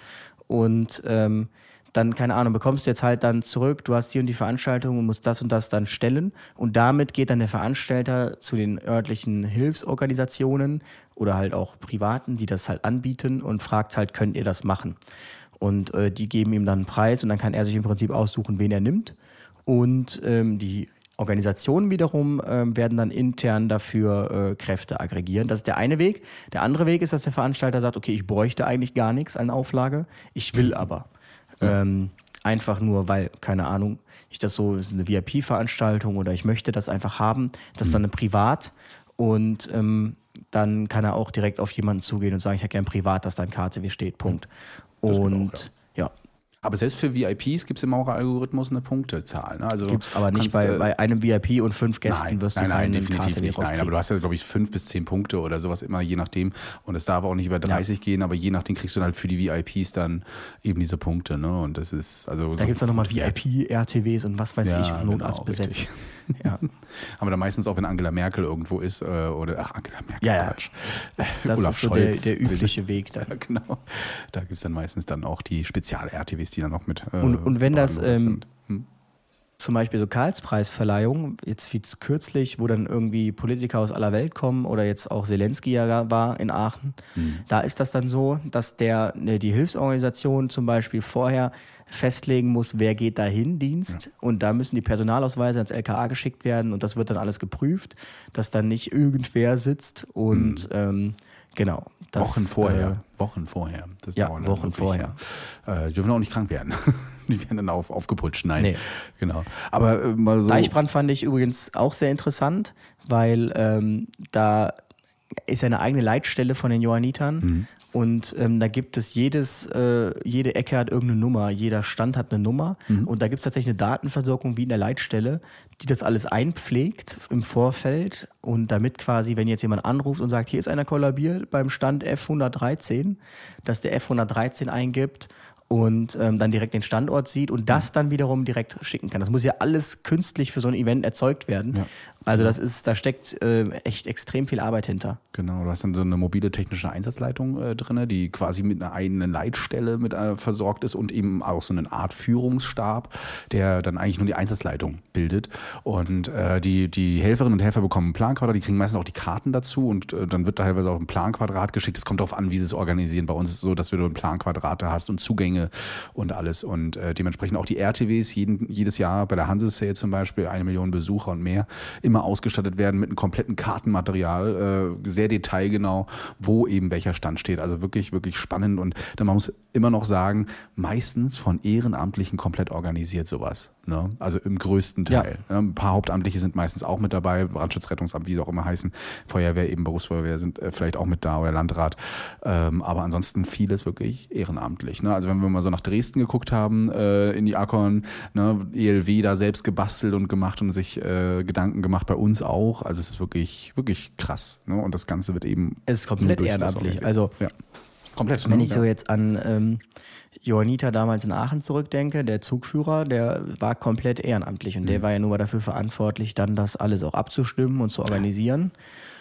Und ähm, dann, keine Ahnung, bekommst du jetzt halt dann zurück, du hast die und die Veranstaltung und musst das und das dann stellen. Und damit geht dann der Veranstalter zu den örtlichen Hilfsorganisationen oder halt auch Privaten, die das halt anbieten und fragt halt, könnt ihr das machen? Und äh, die geben ihm dann einen Preis und dann kann er sich im Prinzip aussuchen, wen er nimmt. Und ähm, die Organisationen wiederum ähm, werden dann intern dafür äh, Kräfte aggregieren. Das ist der eine Weg. Der andere Weg ist, dass der Veranstalter sagt, okay, ich bräuchte eigentlich gar nichts an Auflage, ich will aber. Ja. Ähm, einfach nur, weil, keine Ahnung, ich das so, es ist eine V I P-Veranstaltung oder ich möchte das einfach haben. Das ist dann eine Privat und ähm, dann kann er auch direkt auf jemanden zugehen und sagen, ich hätte gern privat, dass da ein K T W steht, Punkt. Das und auch, ja. ja. Aber selbst für V I Ps gibt es im Maurer-Algorithmus eine Punktezahl. Ne? Also gibt es aber nicht bei, äh, bei einem V I P und fünf Gästen nein, wirst du nein, nein, keinen definitiv K T W nicht. Nein, aber du hast ja, glaube ich, fünf bis zehn Punkte oder sowas immer, je nachdem. Und es darf auch nicht über dreißig ja. gehen, aber je nachdem kriegst du dann halt für die V I Ps dann eben diese Punkte. Ne? Und das ist also Da so gibt es dann nochmal V I P-R T Ws und was weiß ja, ich, Notarzt genau, besetzt. Ja. Aber dann meistens auch, wenn Angela Merkel irgendwo ist, äh, oder ach, Angela Merkel, ja, ja. Quatsch. Das Olaf ist so Scholz. Der, der übliche Weg dann. Ja, genau. Da gibt es dann meistens dann auch die Spezial-R T Ws, die dann noch mit äh, Und, und wenn das ähm, sind. Hm. zum Beispiel so Karlspreisverleihung, jetzt wie kürzlich, wo dann irgendwie Politiker aus aller Welt kommen oder jetzt auch Zelensky ja war in Aachen, mhm. da ist das dann so, dass der die Hilfsorganisation zum Beispiel vorher festlegen muss, wer geht dahin, Dienst, ja. und da müssen die Personalausweise ans L K A geschickt werden und das wird dann alles geprüft, dass dann nicht irgendwer sitzt und mhm. ähm, genau. Das, Wochen vorher. Äh, Wochen vorher. Das ja, dauert Wochen wirklich, vorher. Ja. Äh, die dürfen auch nicht krank werden. Die werden dann auf, aufgeputscht. Nein. Nee. Genau. Aber äh, mal so. Deichbrand fand ich übrigens auch sehr interessant, weil ähm, da ist ja eine eigene Leitstelle von den Johannitern. Mhm. Und ähm, da gibt es jedes, äh, jede Ecke hat irgendeine Nummer, jeder Stand hat eine Nummer. Mhm. Und da gibt es tatsächlich eine Datenversorgung wie in der Leitstelle, die das alles einpflegt im Vorfeld. Und damit quasi, wenn jetzt jemand anruft und sagt, hier ist einer kollabiert beim Stand F hundertdreizehn, dass der F hundertdreizehn eingibt und ähm, dann direkt den Standort sieht und das dann wiederum direkt schicken kann. Das muss ja alles künstlich für so ein Event erzeugt werden. Ja. Also das ist, da steckt äh, echt extrem viel Arbeit hinter. Genau, du hast dann so eine mobile technische Einsatzleitung äh, drin, die quasi mit einer eigenen Leitstelle mit äh, versorgt ist und eben auch so eine Art Führungsstab, der dann eigentlich nur die Einsatzleitung bildet. Und äh, die, die Helferinnen und Helfer bekommen ein Planquadrat, die kriegen meistens auch die Karten dazu und äh, dann wird da teilweise auch ein Planquadrat geschickt. Es kommt darauf an, wie sie es organisieren. Bei uns ist es so, dass du ein Planquadrat hast und Zugänge und alles. Und äh, dementsprechend auch die R T Ws jeden, jedes Jahr bei der Hansesale zum Beispiel, eine Million Besucher und mehr, immer ausgestattet werden mit einem kompletten Kartenmaterial, äh, sehr detailgenau, wo eben welcher Stand steht. Also wirklich, wirklich spannend. Und dann man muss immer noch sagen, meistens von Ehrenamtlichen komplett organisiert sowas. Ne? Also im größten Teil. Ja. Ein paar Hauptamtliche sind meistens auch mit dabei, Brandschutz, Rettungsamt, wie sie auch immer heißen, Feuerwehr, eben Berufsfeuerwehr sind äh, vielleicht auch mit da oder Landrat. Ähm, aber ansonsten vieles wirklich ehrenamtlich. Ne? Also wenn wir mal so nach Dresden geguckt haben, äh, in die Akon, ne, E L W da selbst gebastelt und gemacht und sich äh, Gedanken gemacht, bei uns auch. Also es ist wirklich, wirklich krass. Ne? Und das Ganze wird eben es ist komplett ehrenamtlich. Also ja. Komplett. Wenn ne? ich so jetzt an ähm, Johanniter damals in Aachen zurückdenke, der Zugführer, der war komplett ehrenamtlich und mhm. der war ja nur dafür verantwortlich, dann das alles auch abzustimmen und zu organisieren.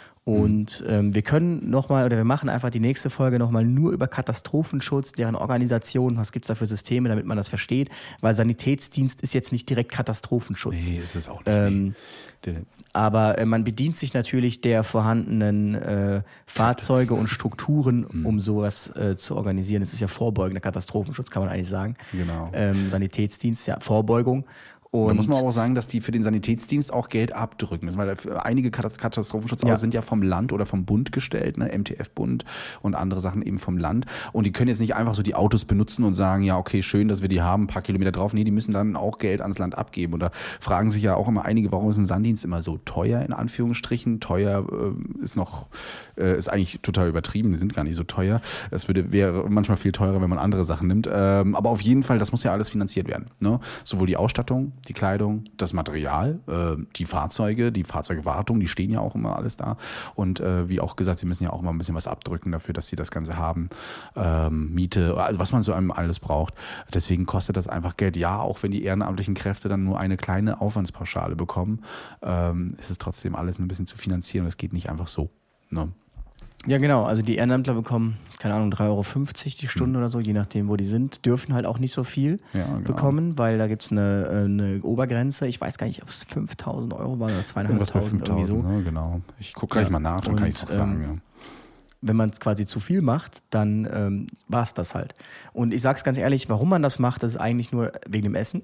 Und ähm, wir können nochmal, oder wir machen einfach die nächste Folge nochmal nur über Katastrophenschutz, deren Organisation, was gibt's da für Systeme, damit man das versteht, weil Sanitätsdienst ist jetzt nicht direkt Katastrophenschutz. Nee, ist es auch nicht. Ähm, nee. Aber äh, man bedient sich natürlich der vorhandenen äh, Fahrzeuge und Strukturen, mhm. um sowas äh, zu organisieren. Es ist ja vorbeugender Katastrophenschutz, kann man eigentlich sagen. Genau. Ähm, Sanitätsdienst, ja, Vorbeugung. Und da muss man auch sagen, dass die für den Sanitätsdienst auch Geld abdrücken müssen, weil einige Katastrophenschutzautos ja. sind ja vom Land oder vom Bund gestellt, ne? M T F-Bund und andere Sachen eben vom Land. Und die können jetzt nicht einfach so die Autos benutzen und sagen, ja, okay, schön, dass wir die haben, ein paar Kilometer drauf. Nee, die müssen dann auch Geld ans Land abgeben. Und da fragen sich ja auch immer einige, warum ist ein Sanddienst immer so teuer, in Anführungsstrichen. Teuer äh, ist noch, äh, ist eigentlich total übertrieben, die sind gar nicht so teuer. Es würde, wäre manchmal viel teurer, wenn man andere Sachen nimmt. Ähm, aber auf jeden Fall, das muss ja alles finanziert werden. Ne? Sowohl die Ausstattung, die Kleidung, das Material, äh, die Fahrzeuge, die Fahrzeugwartung, die stehen ja auch immer alles da. Und äh, wie auch gesagt, sie müssen ja auch immer ein bisschen was abdrücken dafür, dass sie das Ganze haben. Ähm, Miete, also was man so einem alles braucht. Deswegen kostet das einfach Geld. Ja, auch wenn die ehrenamtlichen Kräfte dann nur eine kleine Aufwandspauschale bekommen, ähm, ist es trotzdem alles ein bisschen zu finanzieren. Das geht nicht einfach so. Ne? Ja, genau. Also die Ehrenamtler bekommen, keine Ahnung, drei Euro fünfzig die Stunde mhm. oder so, je nachdem, wo die sind, dürfen halt auch nicht so viel ja, genau. bekommen, weil da gibt es eine, eine Obergrenze. Ich weiß gar nicht, ob es fünftausend Euro war oder zweitausendfünfhundert irgendwie so. Ne, genau. Ich gucke gleich ja. mal nach, dann Und, kann ich es auch sagen. Ähm, ja. Wenn man es quasi zu viel macht, dann ähm, war es das halt. Und ich sag's ganz ehrlich, warum man das macht, das ist eigentlich nur wegen dem Essen.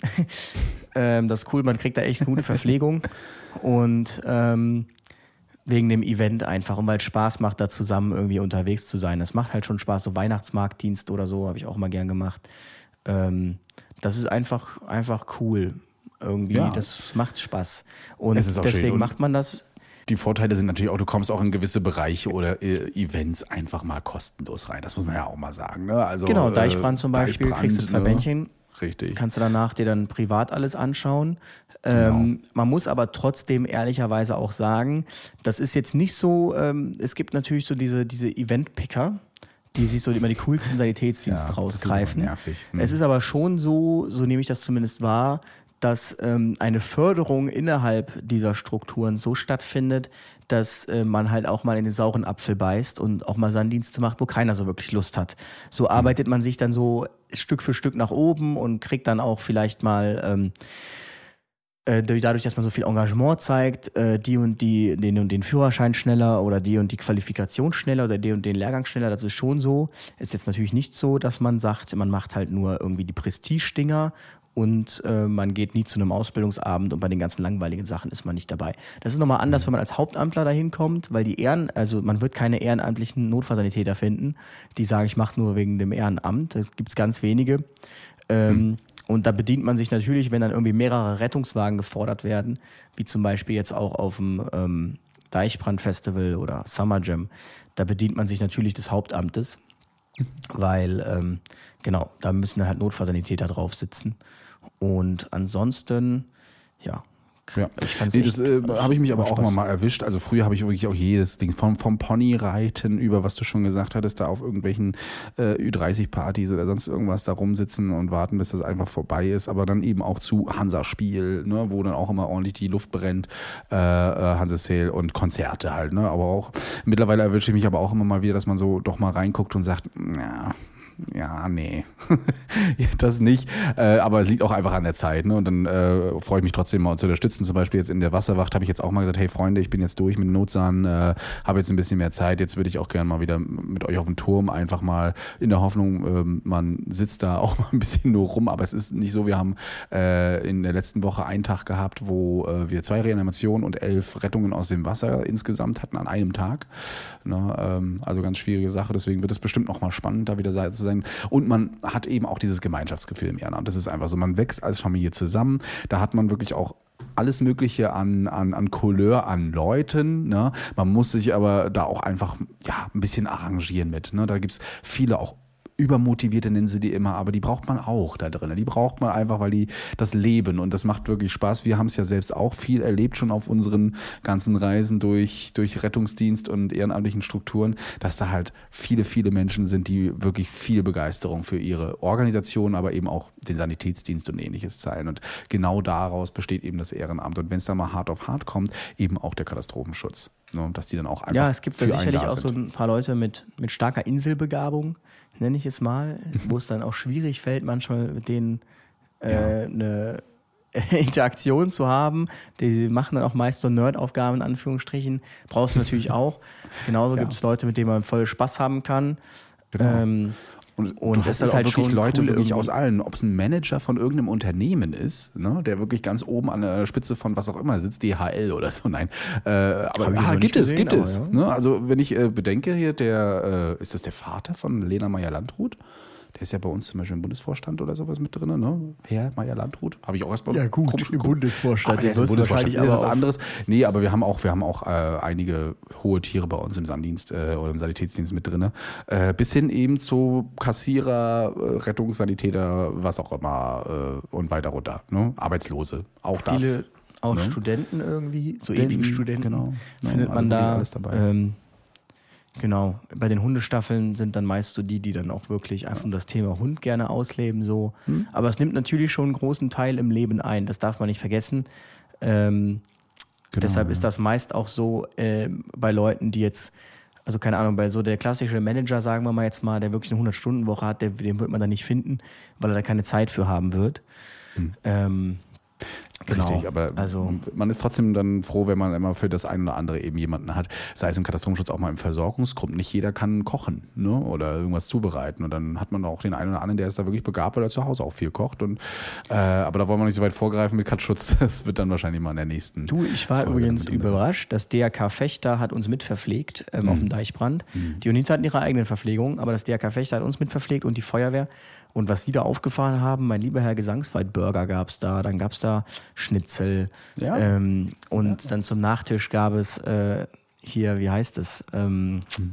ähm, das ist cool, man kriegt da echt gute Verpflegung. Und ähm, wegen dem Event einfach und weil es Spaß macht, da zusammen irgendwie unterwegs zu sein. Das macht halt schon Spaß, so Weihnachtsmarktdienst oder so, habe ich auch mal gern gemacht. Ähm, das ist einfach, einfach cool irgendwie, ja. Das macht Spaß. Und deswegen und macht man das. Die Vorteile sind natürlich auch, du kommst auch in gewisse Bereiche oder äh, Events einfach mal kostenlos rein. Das muss man ja auch mal sagen. Ne? Also, genau, Deichbrand zum Beispiel, Deichbrand, kriegst du zwei ne? Bändchen. Richtig. Kannst du danach dir dann privat alles anschauen. Ähm, genau. Man muss aber trotzdem ehrlicherweise auch sagen, das ist jetzt nicht so, ähm, es gibt natürlich so diese, diese Event-Picker, die sich so immer die coolsten Sanitätsdienste ja, rausgreifen. Das ist nervig. Mhm. Es ist aber schon so, so nehme ich das zumindest wahr, dass ähm, eine Förderung innerhalb dieser Strukturen so stattfindet, dass äh, man halt auch mal in den sauren Apfel beißt und auch mal Sanddienste macht, wo keiner so wirklich Lust hat. So mhm. arbeitet man sich dann so Stück für Stück nach oben und kriegt dann auch vielleicht mal ähm, äh, dadurch, dass man so viel Engagement zeigt, äh, die und die, den und den Führerschein schneller oder die und die Qualifikation schneller oder den und den Lehrgang schneller. Das ist schon so. Ist jetzt natürlich nicht so, dass man sagt, man macht halt nur irgendwie die Prestige-Dinger und äh, man geht nie zu einem Ausbildungsabend und bei den ganzen langweiligen Sachen ist man nicht dabei. Das ist nochmal anders, wenn man als Hauptamtler dahin kommt, weil die Ehren, also man wird keine ehrenamtlichen Notfallsanitäter finden, die sagen, ich mache nur wegen dem Ehrenamt. Das gibt's ganz wenige. Ähm, mhm. Und da bedient man sich natürlich, wenn dann irgendwie mehrere Rettungswagen gefordert werden, wie zum Beispiel jetzt auch auf dem ähm, Deichbrand-Festival oder Summer Jam, da bedient man sich natürlich des Hauptamtes, weil ähm, genau, da müssen halt Notfallsanitäter drauf sitzen. Und ansonsten, ja, ja. Ich kann's nee, das äh, habe ich mich aber auch mal, mal erwischt. Also früher habe ich wirklich auch jedes Ding, vom, vom Ponyreiten über, was du schon gesagt hattest, da auf irgendwelchen äh, Ü dreißig Partys oder sonst irgendwas da rumsitzen und warten, bis das einfach vorbei ist. Aber dann eben auch zu Hansa-Spiel, ne, wo dann auch immer ordentlich die Luft brennt, äh, Hansa-Sale und Konzerte halt. Ne? Aber auch, mittlerweile erwische ich mich aber auch immer mal wieder, dass man so doch mal reinguckt und sagt, ja, ja, nee, das nicht, äh, aber es liegt auch einfach an der Zeit, ne? Und dann äh, freue ich mich trotzdem mal zu unterstützen. Zum Beispiel jetzt in der Wasserwacht habe ich jetzt auch mal gesagt, hey Freunde, ich bin jetzt durch mit Notsahn, äh, habe jetzt ein bisschen mehr Zeit, jetzt würde ich auch gerne mal wieder mit euch auf dem Turm einfach mal in der Hoffnung, äh, man sitzt da auch mal ein bisschen nur rum, aber es ist nicht so, wir haben äh, in der letzten Woche einen Tag gehabt, wo äh, wir zwei Reanimationen und elf Rettungen aus dem Wasser insgesamt hatten an einem Tag, ne? ähm, also ganz schwierige Sache, deswegen wird es bestimmt noch mal spannend, da wieder zu sein. Und man hat eben auch dieses Gemeinschaftsgefühl im Ehrenamt. Das ist einfach so, man wächst als Familie zusammen. Da hat man wirklich auch alles Mögliche an, an, an Couleur, an Leuten. Ne? Man muss sich aber da auch einfach ja, ein bisschen arrangieren mit. Ne? Da gibt es viele auch Übermotivierte nennen sie die immer, aber die braucht man auch da drin. Die braucht man einfach, weil die das leben und das macht wirklich Spaß. Wir haben es ja selbst auch viel erlebt schon auf unseren ganzen Reisen durch, durch Rettungsdienst und ehrenamtlichen Strukturen, dass da halt viele, viele Menschen sind, die wirklich viel Begeisterung für ihre Organisation, aber eben auch den Sanitätsdienst und ähnliches zeigen. Und genau daraus besteht eben das Ehrenamt. Und wenn es da mal hart auf hart kommt, eben auch der Katastrophenschutz. Ne, dass die dann auch einfach ja, es gibt da sicherlich auch so ein paar Leute mit, mit starker Inselbegabung, nenne ich es mal, wo es dann auch schwierig fällt, manchmal mit denen äh, ja. eine Interaktion zu haben. Die machen dann auch meist so Nerd-Aufgaben in Anführungsstrichen. Brauchst du natürlich auch. Genauso ja. gibt es Leute, mit denen man voll Spaß haben kann. Genau. Ähm, Und, und du hast das halt ist auch halt wirklich schon Leute cool wirklich irgendwie. aus allen, ob es ein Manager von irgendeinem Unternehmen ist, ne, der wirklich ganz oben an der Spitze von was auch immer sitzt, D H L oder so, nein. Äh, aber Hab ich ah, so gibt nicht es, gesehen, gibt aber es. ja. Ne? Also wenn ich äh, bedenke hier, der, äh, ist das der Vater von Lena Meyer-Landrut? Der ist ja bei uns zum Beispiel im Bundesvorstand oder sowas mit drin, ne? Herr Meyer-Landrut. Habe ich auch erstmal Ja, gut, komisch im geguckt. Bundesvorstand. Aber der ist Den im wirst du Bundesvorstand. wahrscheinlich Das ist was aber auf- anderes. Nee, aber wir haben auch, wir haben auch äh, einige hohe Tiere bei uns im Sanitätsdienst äh, oder im Sanitätsdienst mit drin. Äh, bis hin eben zu Kassierer, äh, Rettungssanitäter, was auch immer äh, und weiter runter. Ne? Arbeitslose. Auch das. Viele, auch ne? Studenten irgendwie, so Studenten, ewigen Studenten, genau. Ja, findet also man wirklich da. alles dabei. Ähm, genau, bei den Hundestaffeln sind dann meist so die, die dann auch wirklich einfach nur das Thema Hund gerne ausleben. So. Hm. Aber es nimmt natürlich schon einen großen Teil im Leben ein, das darf man nicht vergessen. Ähm, Genau, deshalb ja. ist das meist auch so ähm, bei Leuten, die jetzt, also keine Ahnung, bei so der klassische Manager, sagen wir mal jetzt mal, der wirklich eine hundert-Stunden-Woche hat, der, den wird man dann nicht finden, weil er da keine Zeit für haben wird. Hm. Ähm, Genau. Richtig, aber also, man ist trotzdem dann froh, wenn man immer für das eine oder andere eben jemanden hat, sei es im Katastrophenschutz auch mal im Versorgungsgruppen. Nicht jeder kann kochen, ne, oder irgendwas zubereiten und dann hat man auch den einen oder anderen, der ist da wirklich begabt, weil er zu Hause auch viel kocht und äh, aber da wollen wir nicht so weit vorgreifen mit Katschutz, das wird dann wahrscheinlich mal in der nächsten du, ich war Folge übrigens damit drin sein. überrascht, das D R K Fechter hat uns mitverpflegt ähm, Mhm. auf dem Deichbrand. Mhm. Die Units hatten ihre eigenen Verpflegungen, aber das D R K Fechter hat uns mitverpflegt und die Feuerwehr. Und was sie da aufgefahren haben, mein lieber Herr Gesangswald-Burger gab es da, dann gab es da Schnitzel Ja. ähm, und dann zum Nachtisch gab es äh, hier, wie heißt es, ähm, Mhm.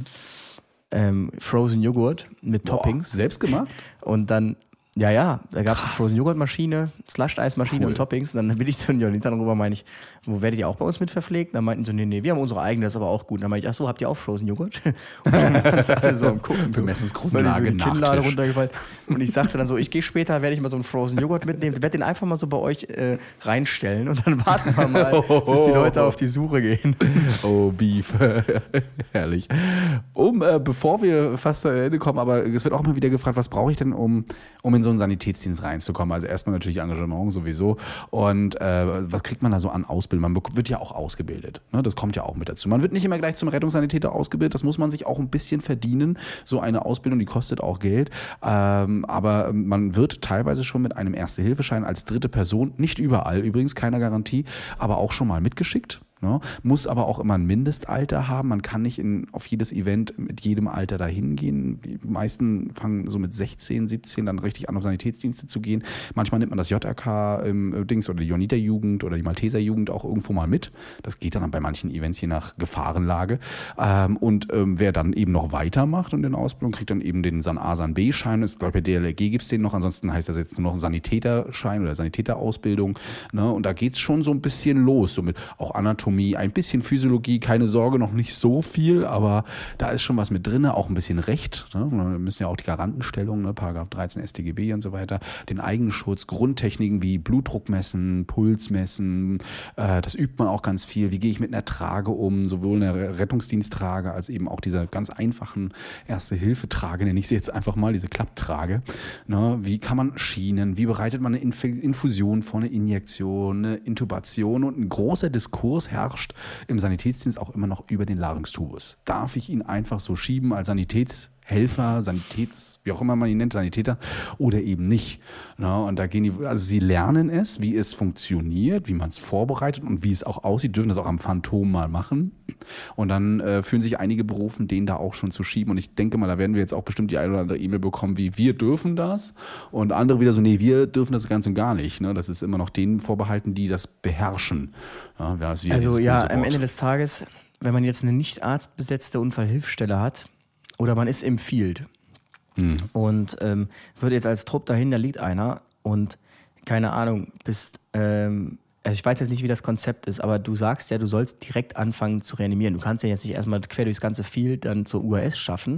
ähm, Frozen Joghurt mit Boah, Toppings. selbst gemacht? Und dann, ja, ja, da gab es eine Krass. Frozen Joghurt Maschine, Slushed-Eis-Maschine Cool. und Toppings. Und dann bin ich zu den Jonithan rüber, meine ich, wo werdet ihr auch bei uns mit verpflegt? Dann meinten sie, nee, nee, wir haben unsere eigene, das ist aber auch gut. Dann meinte ich, ach so, habt ihr auch Frozen Joghurt? Und dann waren sie alle so am Gucken. So, Bemessungsgrundlage, weil die so die Kinnlade Nachtisch. runtergefallen. Und ich sagte dann so, ich gehe später, werde ich mal so einen Frozen Joghurt mitnehmen, werde den einfach mal so bei euch äh, reinstellen und dann warten wir mal, bis die Leute auf die Suche gehen. Oh, Beef. Herrlich. Um, äh, bevor wir fast zu Ende kommen, aber es wird auch mal wieder gefragt, was brauche ich denn, um, um in so einen Sanitätsdienst reinzukommen? Also erstmal natürlich Engagement sowieso. Und äh, was kriegt man da so an Ausbildung? Man bek- wird ja auch ausgebildet. Ne? Das kommt ja auch mit dazu. Man wird nicht immer gleich zum Rettungssanitäter ausgebildet. Das muss man sich auch ein bisschen verdienen. So eine Ausbildung, die kostet auch Geld. Ähm, aber man wird teilweise schon mit einem Erste-Hilfe-Schein als dritte Person, nicht überall übrigens, keine Garantie, aber auch schon mal mitgeschickt. Ne? Muss aber auch immer ein Mindestalter haben. Man kann nicht in, auf jedes Event mit jedem Alter dahin gehen. Die meisten fangen so mit sechzehn, siebzehn dann richtig an, auf Sanitätsdienste zu gehen. Manchmal nimmt man das J R K im Dings oder die Johanniterjugend oder die Malteserjugend auch irgendwo mal mit. Das geht dann bei manchen Events je nach Gefahrenlage. Ähm, und ähm, wer dann eben noch weitermacht und in der Ausbildung kriegt dann eben den San A, San B-Schein. Ich glaube, bei D L R G gibt es den noch. Ansonsten heißt das jetzt nur noch Sanitäterschein oder Sanitäterausbildung. Ne? Und da geht es schon so ein bisschen los. So mit auch Anatomie, ein bisschen Physiologie, keine Sorge, noch nicht so viel, aber da ist schon was mit drin, auch ein bisschen Recht. Ne? Wir müssen ja auch die Garantenstellung, ne? Paragraph dreizehn S t G B und so weiter, den Eigenschutz, Grundtechniken wie Blutdruck messen, Puls messen, äh, das übt man auch ganz viel. Wie gehe ich mit einer Trage um, sowohl einer Rettungsdiensttrage als eben auch dieser ganz einfachen Erste-Hilfe-Trage, nenne ich sie jetzt einfach mal, diese Klapptrage. Ne? Wie kann man schienen, wie bereitet man eine Inf- Infusion vor, eine Injektion, eine Intubation und ein großer Diskurs herrscht im Sanitätsdienst auch immer noch über den Larynxtubus. Darf ich ihn einfach so schieben als Sanitätshelfer, Sanitäts, wie auch immer man ihn nennt, Sanitäter, oder eben nicht. Ja, und da gehen die, also sie lernen es, wie es funktioniert, wie man es vorbereitet und wie es auch aussieht, dürfen das auch am Phantom mal machen. Und dann äh, fühlen sich einige berufen, den da auch schon zu schieben. Und ich denke mal, da werden wir jetzt auch bestimmt die eine oder andere E-Mail bekommen, wie wir dürfen das. Und andere wieder so, nee, wir dürfen das ganz und gar nicht. Ne? Das ist immer noch denen vorbehalten, die das beherrschen. Ja, wer ist wieder Also dieses ja, böse am Wort. Ende des Tages, wenn man jetzt eine nicht arztbesetzte Unfallhilfsstelle hat oder man ist im Field Hm. und ähm, wird jetzt als Trupp dahin, da liegt einer und keine Ahnung, bist, ähm, also ich weiß jetzt nicht, wie das Konzept ist, aber du sagst ja, du sollst direkt anfangen zu reanimieren. Du kannst ja jetzt nicht erstmal quer durchs ganze Field dann zur U A S schaffen.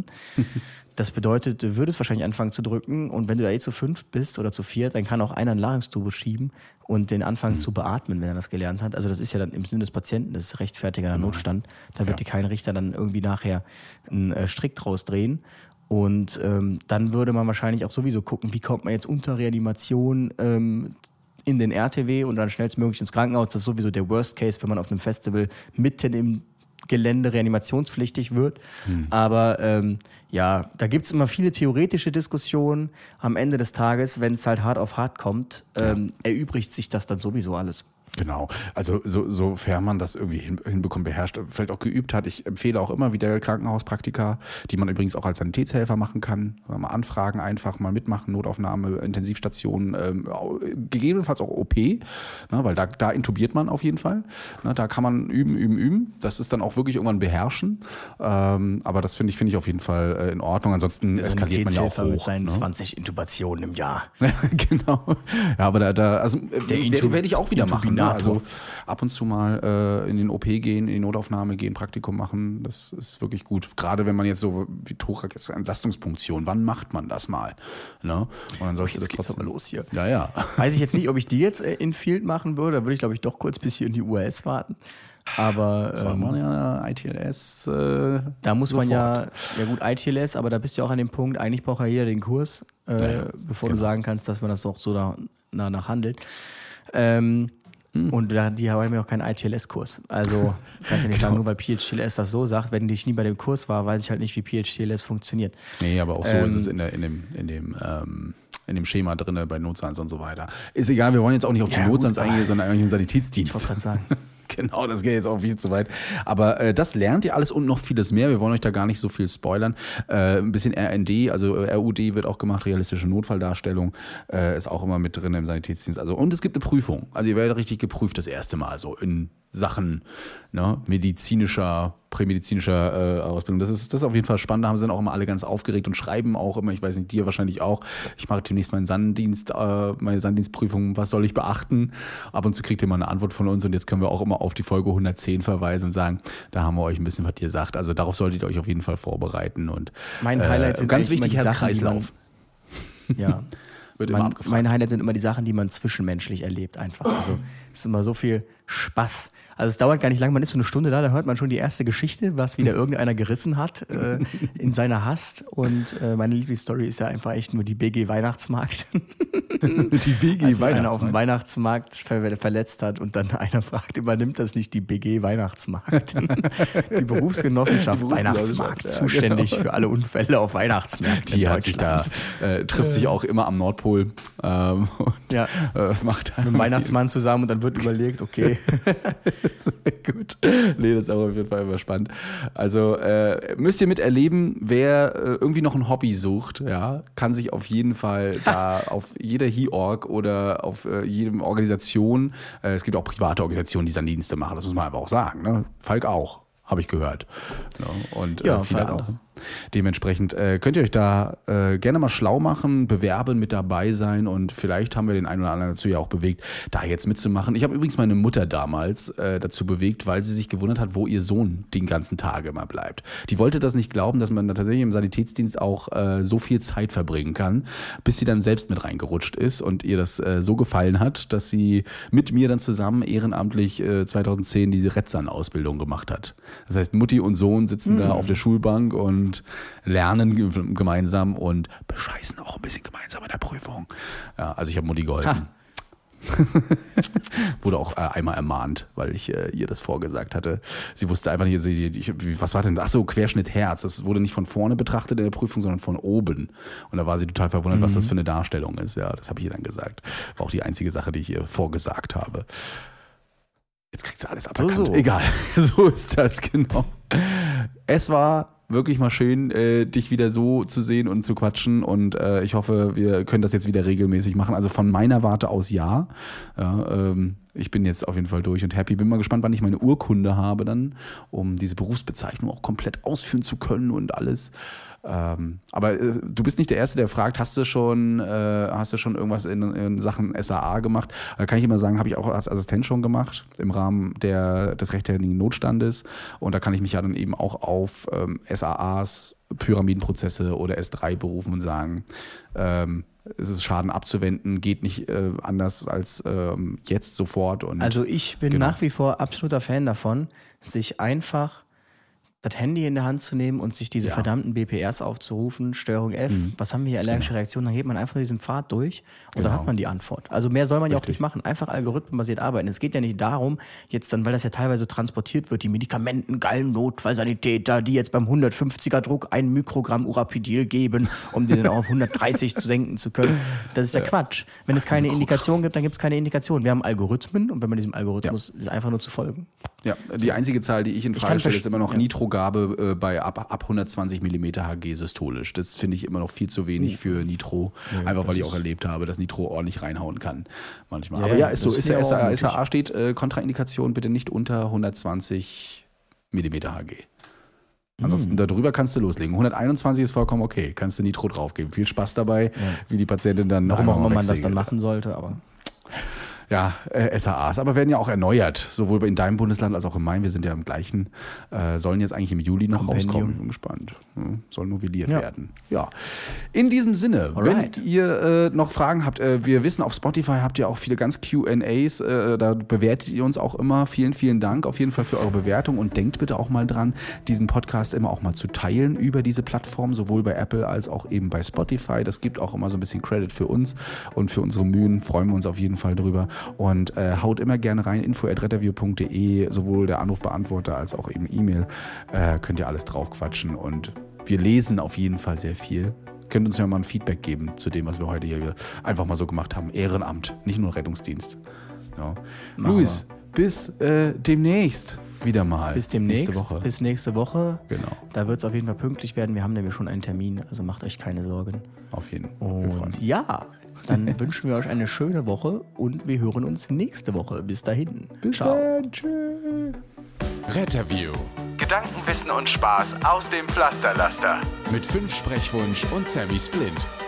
Das bedeutet, du würdest wahrscheinlich anfangen zu drücken und wenn du da eh zu fünf bist oder zu vier, dann kann auch einer einen Larynxtubus schieben und den anfangen mhm. zu beatmen, wenn er das gelernt hat. Also das ist ja dann im Sinne des Patienten, das ist rechtfertiger Notstand. Da wird Ja. dir kein Richter dann irgendwie nachher einen äh, Strick draus drehen. Und ähm, dann würde man wahrscheinlich auch sowieso gucken, wie kommt man jetzt unter Reanimation ähm, in den R T W und dann schnellstmöglich ins Krankenhaus. Das ist sowieso der Worst Case, wenn man auf einem Festival mitten im Gelände reanimationspflichtig wird. Hm. Aber ähm, ja, da gibt es immer viele theoretische Diskussionen. Am Ende des Tages, wenn es halt hart auf hart kommt, ähm, ja. erübrigt sich das dann sowieso alles. Genau, also so, sofern man das irgendwie hin, hinbekommt, beherrscht, vielleicht auch geübt hat. Ich empfehle auch immer wieder Krankenhauspraktika, die man übrigens auch als Sanitätshelfer machen kann. Mal anfragen, einfach mal mitmachen, Notaufnahme, Intensivstation, ähm, gegebenenfalls auch O P, ne, weil da, da intubiert man auf jeden Fall. Ne, da kann man üben, üben, üben. Das ist dann auch wirklich irgendwann beherrschen. Ähm, aber das finde ich, finde ich auf jeden Fall äh, in Ordnung. Ansonsten Der eskaliert man ja auch hoch. Mit seinen ne? zwanzig Intubationen im Jahr. Genau. Ja, aber da, da also werde werd ich auch wieder machen. Ne? Also ab und zu mal äh, in den O P gehen, in die Notaufnahme gehen, Praktikum machen, das ist wirklich gut. Gerade wenn man jetzt so wie Thorax ist Entlastungspunktion, wann macht man das mal? Ne? Und dann sollst du das trotzdem aber los hier. Ja, ja. Weiß ich jetzt nicht, ob ich die jetzt in Field machen würde, da würde ich glaube ich doch kurz bis hier in die U A S warten. Aber soll ähm, man ja I T L S äh, da muss sofort. man ja, ja gut, I T L S, aber da bist du auch an dem Punkt, eigentlich braucht ja jeder den Kurs, äh, ja, ja, bevor genau. du sagen kannst, dass man das auch so da, danach handelt. Ähm, Und da, die haben ja auch keinen I T L S-Kurs. Also kannst du nicht genau. sagen, nur weil P H T L S das so sagt, wenn ich nie bei dem Kurs war, weiß ich halt nicht, wie P H T L S funktioniert. Nee, aber auch so ähm, ist es in, der, in dem, in dem, ähm, in dem Schema drin, bei Notsans und so weiter. Ist egal, wir wollen jetzt auch nicht auf die ja, Notsans eingehen, sondern eigentlich den Sanitätsdienst. Ich wollte gerade sagen. Genau, das geht jetzt auch viel zu weit. Aber äh, das lernt ihr alles und noch vieles mehr. Wir wollen euch da gar nicht so viel spoilern. Äh, ein bisschen R N D, also R U D wird auch gemacht, realistische Notfalldarstellung äh, ist auch immer mit drin im Sanitätsdienst. Also, und es gibt eine Prüfung. Also ihr werdet richtig geprüft das erste Mal so in Sachen ne, medizinischer, prämedizinischer äh, Ausbildung. Das ist, das ist auf jeden Fall spannend. Da haben sie dann auch immer alle ganz aufgeregt und schreiben auch immer, ich weiß nicht, dir wahrscheinlich auch, ich mache demnächst meinen Sanddienst, äh, meine Sanddienstprüfung, was soll ich beachten? Ab und zu kriegt ihr mal eine Antwort von uns und jetzt können wir auch immer auf die Folge hundertzehn verweisen und sagen, da haben wir euch ein bisschen was gesagt. Also darauf solltet ihr euch auf jeden Fall vorbereiten. Und mein Highlight äh, sind ganz wichtig, Herz-Kreislauf. Ja. Wird immer mein, abgefragt. Mein Highlight sind immer die Sachen, die man zwischenmenschlich erlebt einfach. Also es ist immer so viel Spaß. Also es dauert gar nicht lange, man ist so eine Stunde da, da hört man schon die erste Geschichte, was wieder irgendeiner gerissen hat äh, in seiner Hast. Und äh, meine Lieblingsstory ist ja einfach echt nur die B G Weihnachtsmarkt. Die B G Als sich Weihnachtsmarkt. einer auf dem Weihnachtsmarkt ver- verletzt hat und dann einer fragt, übernimmt das nicht die B G Weihnachtsmarkt? Die Berufsgenossenschaft Die Weihnachtsmarkt, ja, zuständig genau. für alle Unfälle auf Weihnachtsmärkten. Die hat sich da, äh, trifft sich auch immer am Nordpol ähm, und ja. äh, macht mit dem Weihnachtsmann zusammen und dann wird überlegt, okay. Sehr gut. Nee, das ist auch auf jeden Fall immer spannend. Also äh, müsst ihr miterleben, wer äh, irgendwie noch ein Hobby sucht, ja, kann sich auf jeden Fall da auf jeder H I O R G oder auf äh, jedem Organisation, äh, es gibt auch private Organisationen, die Sanddienste machen, das muss man aber auch sagen, ne? Falk auch, habe ich gehört. Ja, und äh, ja, viele Falk andere. auch. Dementsprechend äh, könnt ihr euch da äh, gerne mal schlau machen, bewerben, mit dabei sein und vielleicht haben wir den einen oder anderen dazu ja auch bewegt, da jetzt mitzumachen. Ich habe übrigens meine Mutter damals äh, dazu bewegt, weil sie sich gewundert hat, wo ihr Sohn den ganzen Tag immer bleibt. Die wollte das nicht glauben, dass man da tatsächlich im Sanitätsdienst auch äh, so viel Zeit verbringen kann, bis sie dann selbst mit reingerutscht ist und ihr das äh, so gefallen hat, dass sie mit mir dann zusammen ehrenamtlich äh, zweitausendzehn diese Retzern-Ausbildung gemacht hat. Das heißt, Mutti und Sohn sitzen mhm. da auf der Schulbank und lernen gemeinsam und bescheißen auch ein bisschen gemeinsam in der Prüfung. Ja, also ich habe Mutti geholfen. Wurde auch äh, einmal ermahnt, weil ich äh, ihr das vorgesagt hatte. Sie wusste einfach nicht, sie, ich, was war denn das? Ach so, Querschnitt Herz. Das wurde nicht von vorne betrachtet in der Prüfung, sondern von oben. Und da war sie total verwundert, mhm. was das für eine Darstellung ist. Ja, das habe ich ihr dann gesagt. War auch die einzige Sache, die ich ihr vorgesagt habe. Jetzt kriegt sie alles aberkannt. So, so. Egal, so ist das, genau. Es war wirklich mal schön, äh, dich wieder so zu sehen und zu quatschen und äh, ich hoffe, wir können das jetzt wieder regelmäßig machen. Also von meiner Warte aus ja. ja ähm, ich bin jetzt auf jeden Fall durch und happy. Bin mal gespannt, wann ich meine Urkunde habe dann, um diese Berufsbezeichnung auch komplett ausführen zu können und alles. Ähm, aber äh, du bist nicht der Erste, der fragt, hast du schon, äh, hast du schon irgendwas in, in Sachen S A A gemacht? Da kann ich immer sagen, habe ich auch als Assistent schon gemacht im Rahmen der, des rechtfertigen Notstandes und da kann ich mich ja dann eben auch auf ähm, S A As, Pyramidenprozesse oder S drei berufen und sagen, ähm, es ist Schaden abzuwenden, geht nicht äh, anders als ähm, jetzt sofort. Und also ich bin genau. nach wie vor absoluter Fan davon, sich einfach das Handy in der Hand zu nehmen und sich diese Ja. verdammten B P Rs aufzurufen, Steuerung F, Mhm. was haben wir hier, allergische Genau. Reaktionen, dann geht man einfach diesen Pfad durch und Genau. dann hat man die Antwort. Also mehr soll man ja auch Richtig. nicht machen, einfach algorithmenbasiert arbeiten. Es geht ja nicht darum, jetzt dann, weil das ja teilweise transportiert wird, die Medikamenten, geilen Notfallsanitäter, die jetzt beim hundertfünfziger Druck ein Mikrogramm Urapidil geben, um den dann auch auf hundertdreißig zu senken zu können. Das ist ja, Quatsch. Wenn es keine Indikation gibt, dann gibt es keine Indikation. Wir haben Algorithmen und wenn man diesem Algorithmus ist einfach nur zu folgen. Ja, die einzige Zahl, die ich in Frage kann stelle, verst- ist immer noch ja. Nitrogabe äh, bei ab, ab hundertzwanzig Millimeter H G systolisch. Das finde ich immer noch viel zu wenig für Nitro, einfach weil ich auch erlebt habe, dass Nitro ordentlich reinhauen kann manchmal. Ja, Aber ja, ist so. das Ist ist ja, ja S auch A, S A A möglich. steht äh, Kontraindikation bitte nicht unter hundertzwanzig Millimeter H G. Ansonsten darüber kannst du loslegen. hunderteinundzwanzig ist vollkommen okay. Kannst du Nitro draufgeben. Viel Spaß dabei, wie die Patientin dann Warum auch einmal immer man das wegsegelt. dann machen sollte, aber Ja, äh, S A As, aber werden ja auch erneuert, sowohl in deinem Bundesland als auch in meinem. Wir sind ja im gleichen. Äh, sollen jetzt eigentlich im Juli noch Kompendium. rauskommen. Ich bin gespannt. Hm, soll novelliert Ja. werden. Ja. In diesem Sinne, Alright. wenn ihr äh, noch Fragen habt, äh, wir wissen, auf Spotify habt ihr auch viele ganz Q and As. Äh, da bewertet ihr uns auch immer. Vielen, vielen Dank auf jeden Fall für eure Bewertung und denkt bitte auch mal dran, diesen Podcast immer auch mal zu teilen über diese Plattform, sowohl bei Apple als auch eben bei Spotify. Das gibt auch immer so ein bisschen Credit für uns und für unsere Mühen. Freuen wir uns auf jeden Fall drüber. Und äh, haut immer gerne rein, info at retterview punkt de, sowohl der Anrufbeantworter als auch eben E-Mail. Äh, könnt ihr alles drauf quatschen und wir lesen auf jeden Fall sehr viel. Könnt uns ja mal ein Feedback geben zu dem, was wir heute hier einfach mal so gemacht haben. Ehrenamt, nicht nur Rettungsdienst. Ja. Luis, bis äh, demnächst wieder mal. bis demnächst, Nächste Woche. bis nächste Woche. Genau, Da wird es auf jeden Fall pünktlich werden. Wir haben nämlich schon einen Termin, also macht euch keine Sorgen. auf jeden Fall. Wir freuen Und uns. ja, dann wünschen wir euch eine schöne Woche und wir hören uns nächste Woche. Bis dahin. Bis Ciao. dann. Tschüss. Retterview Gedankenwissen und Spaß aus dem Pflasterlaster. mit fünf Sprechwunsch und Sammy Splint.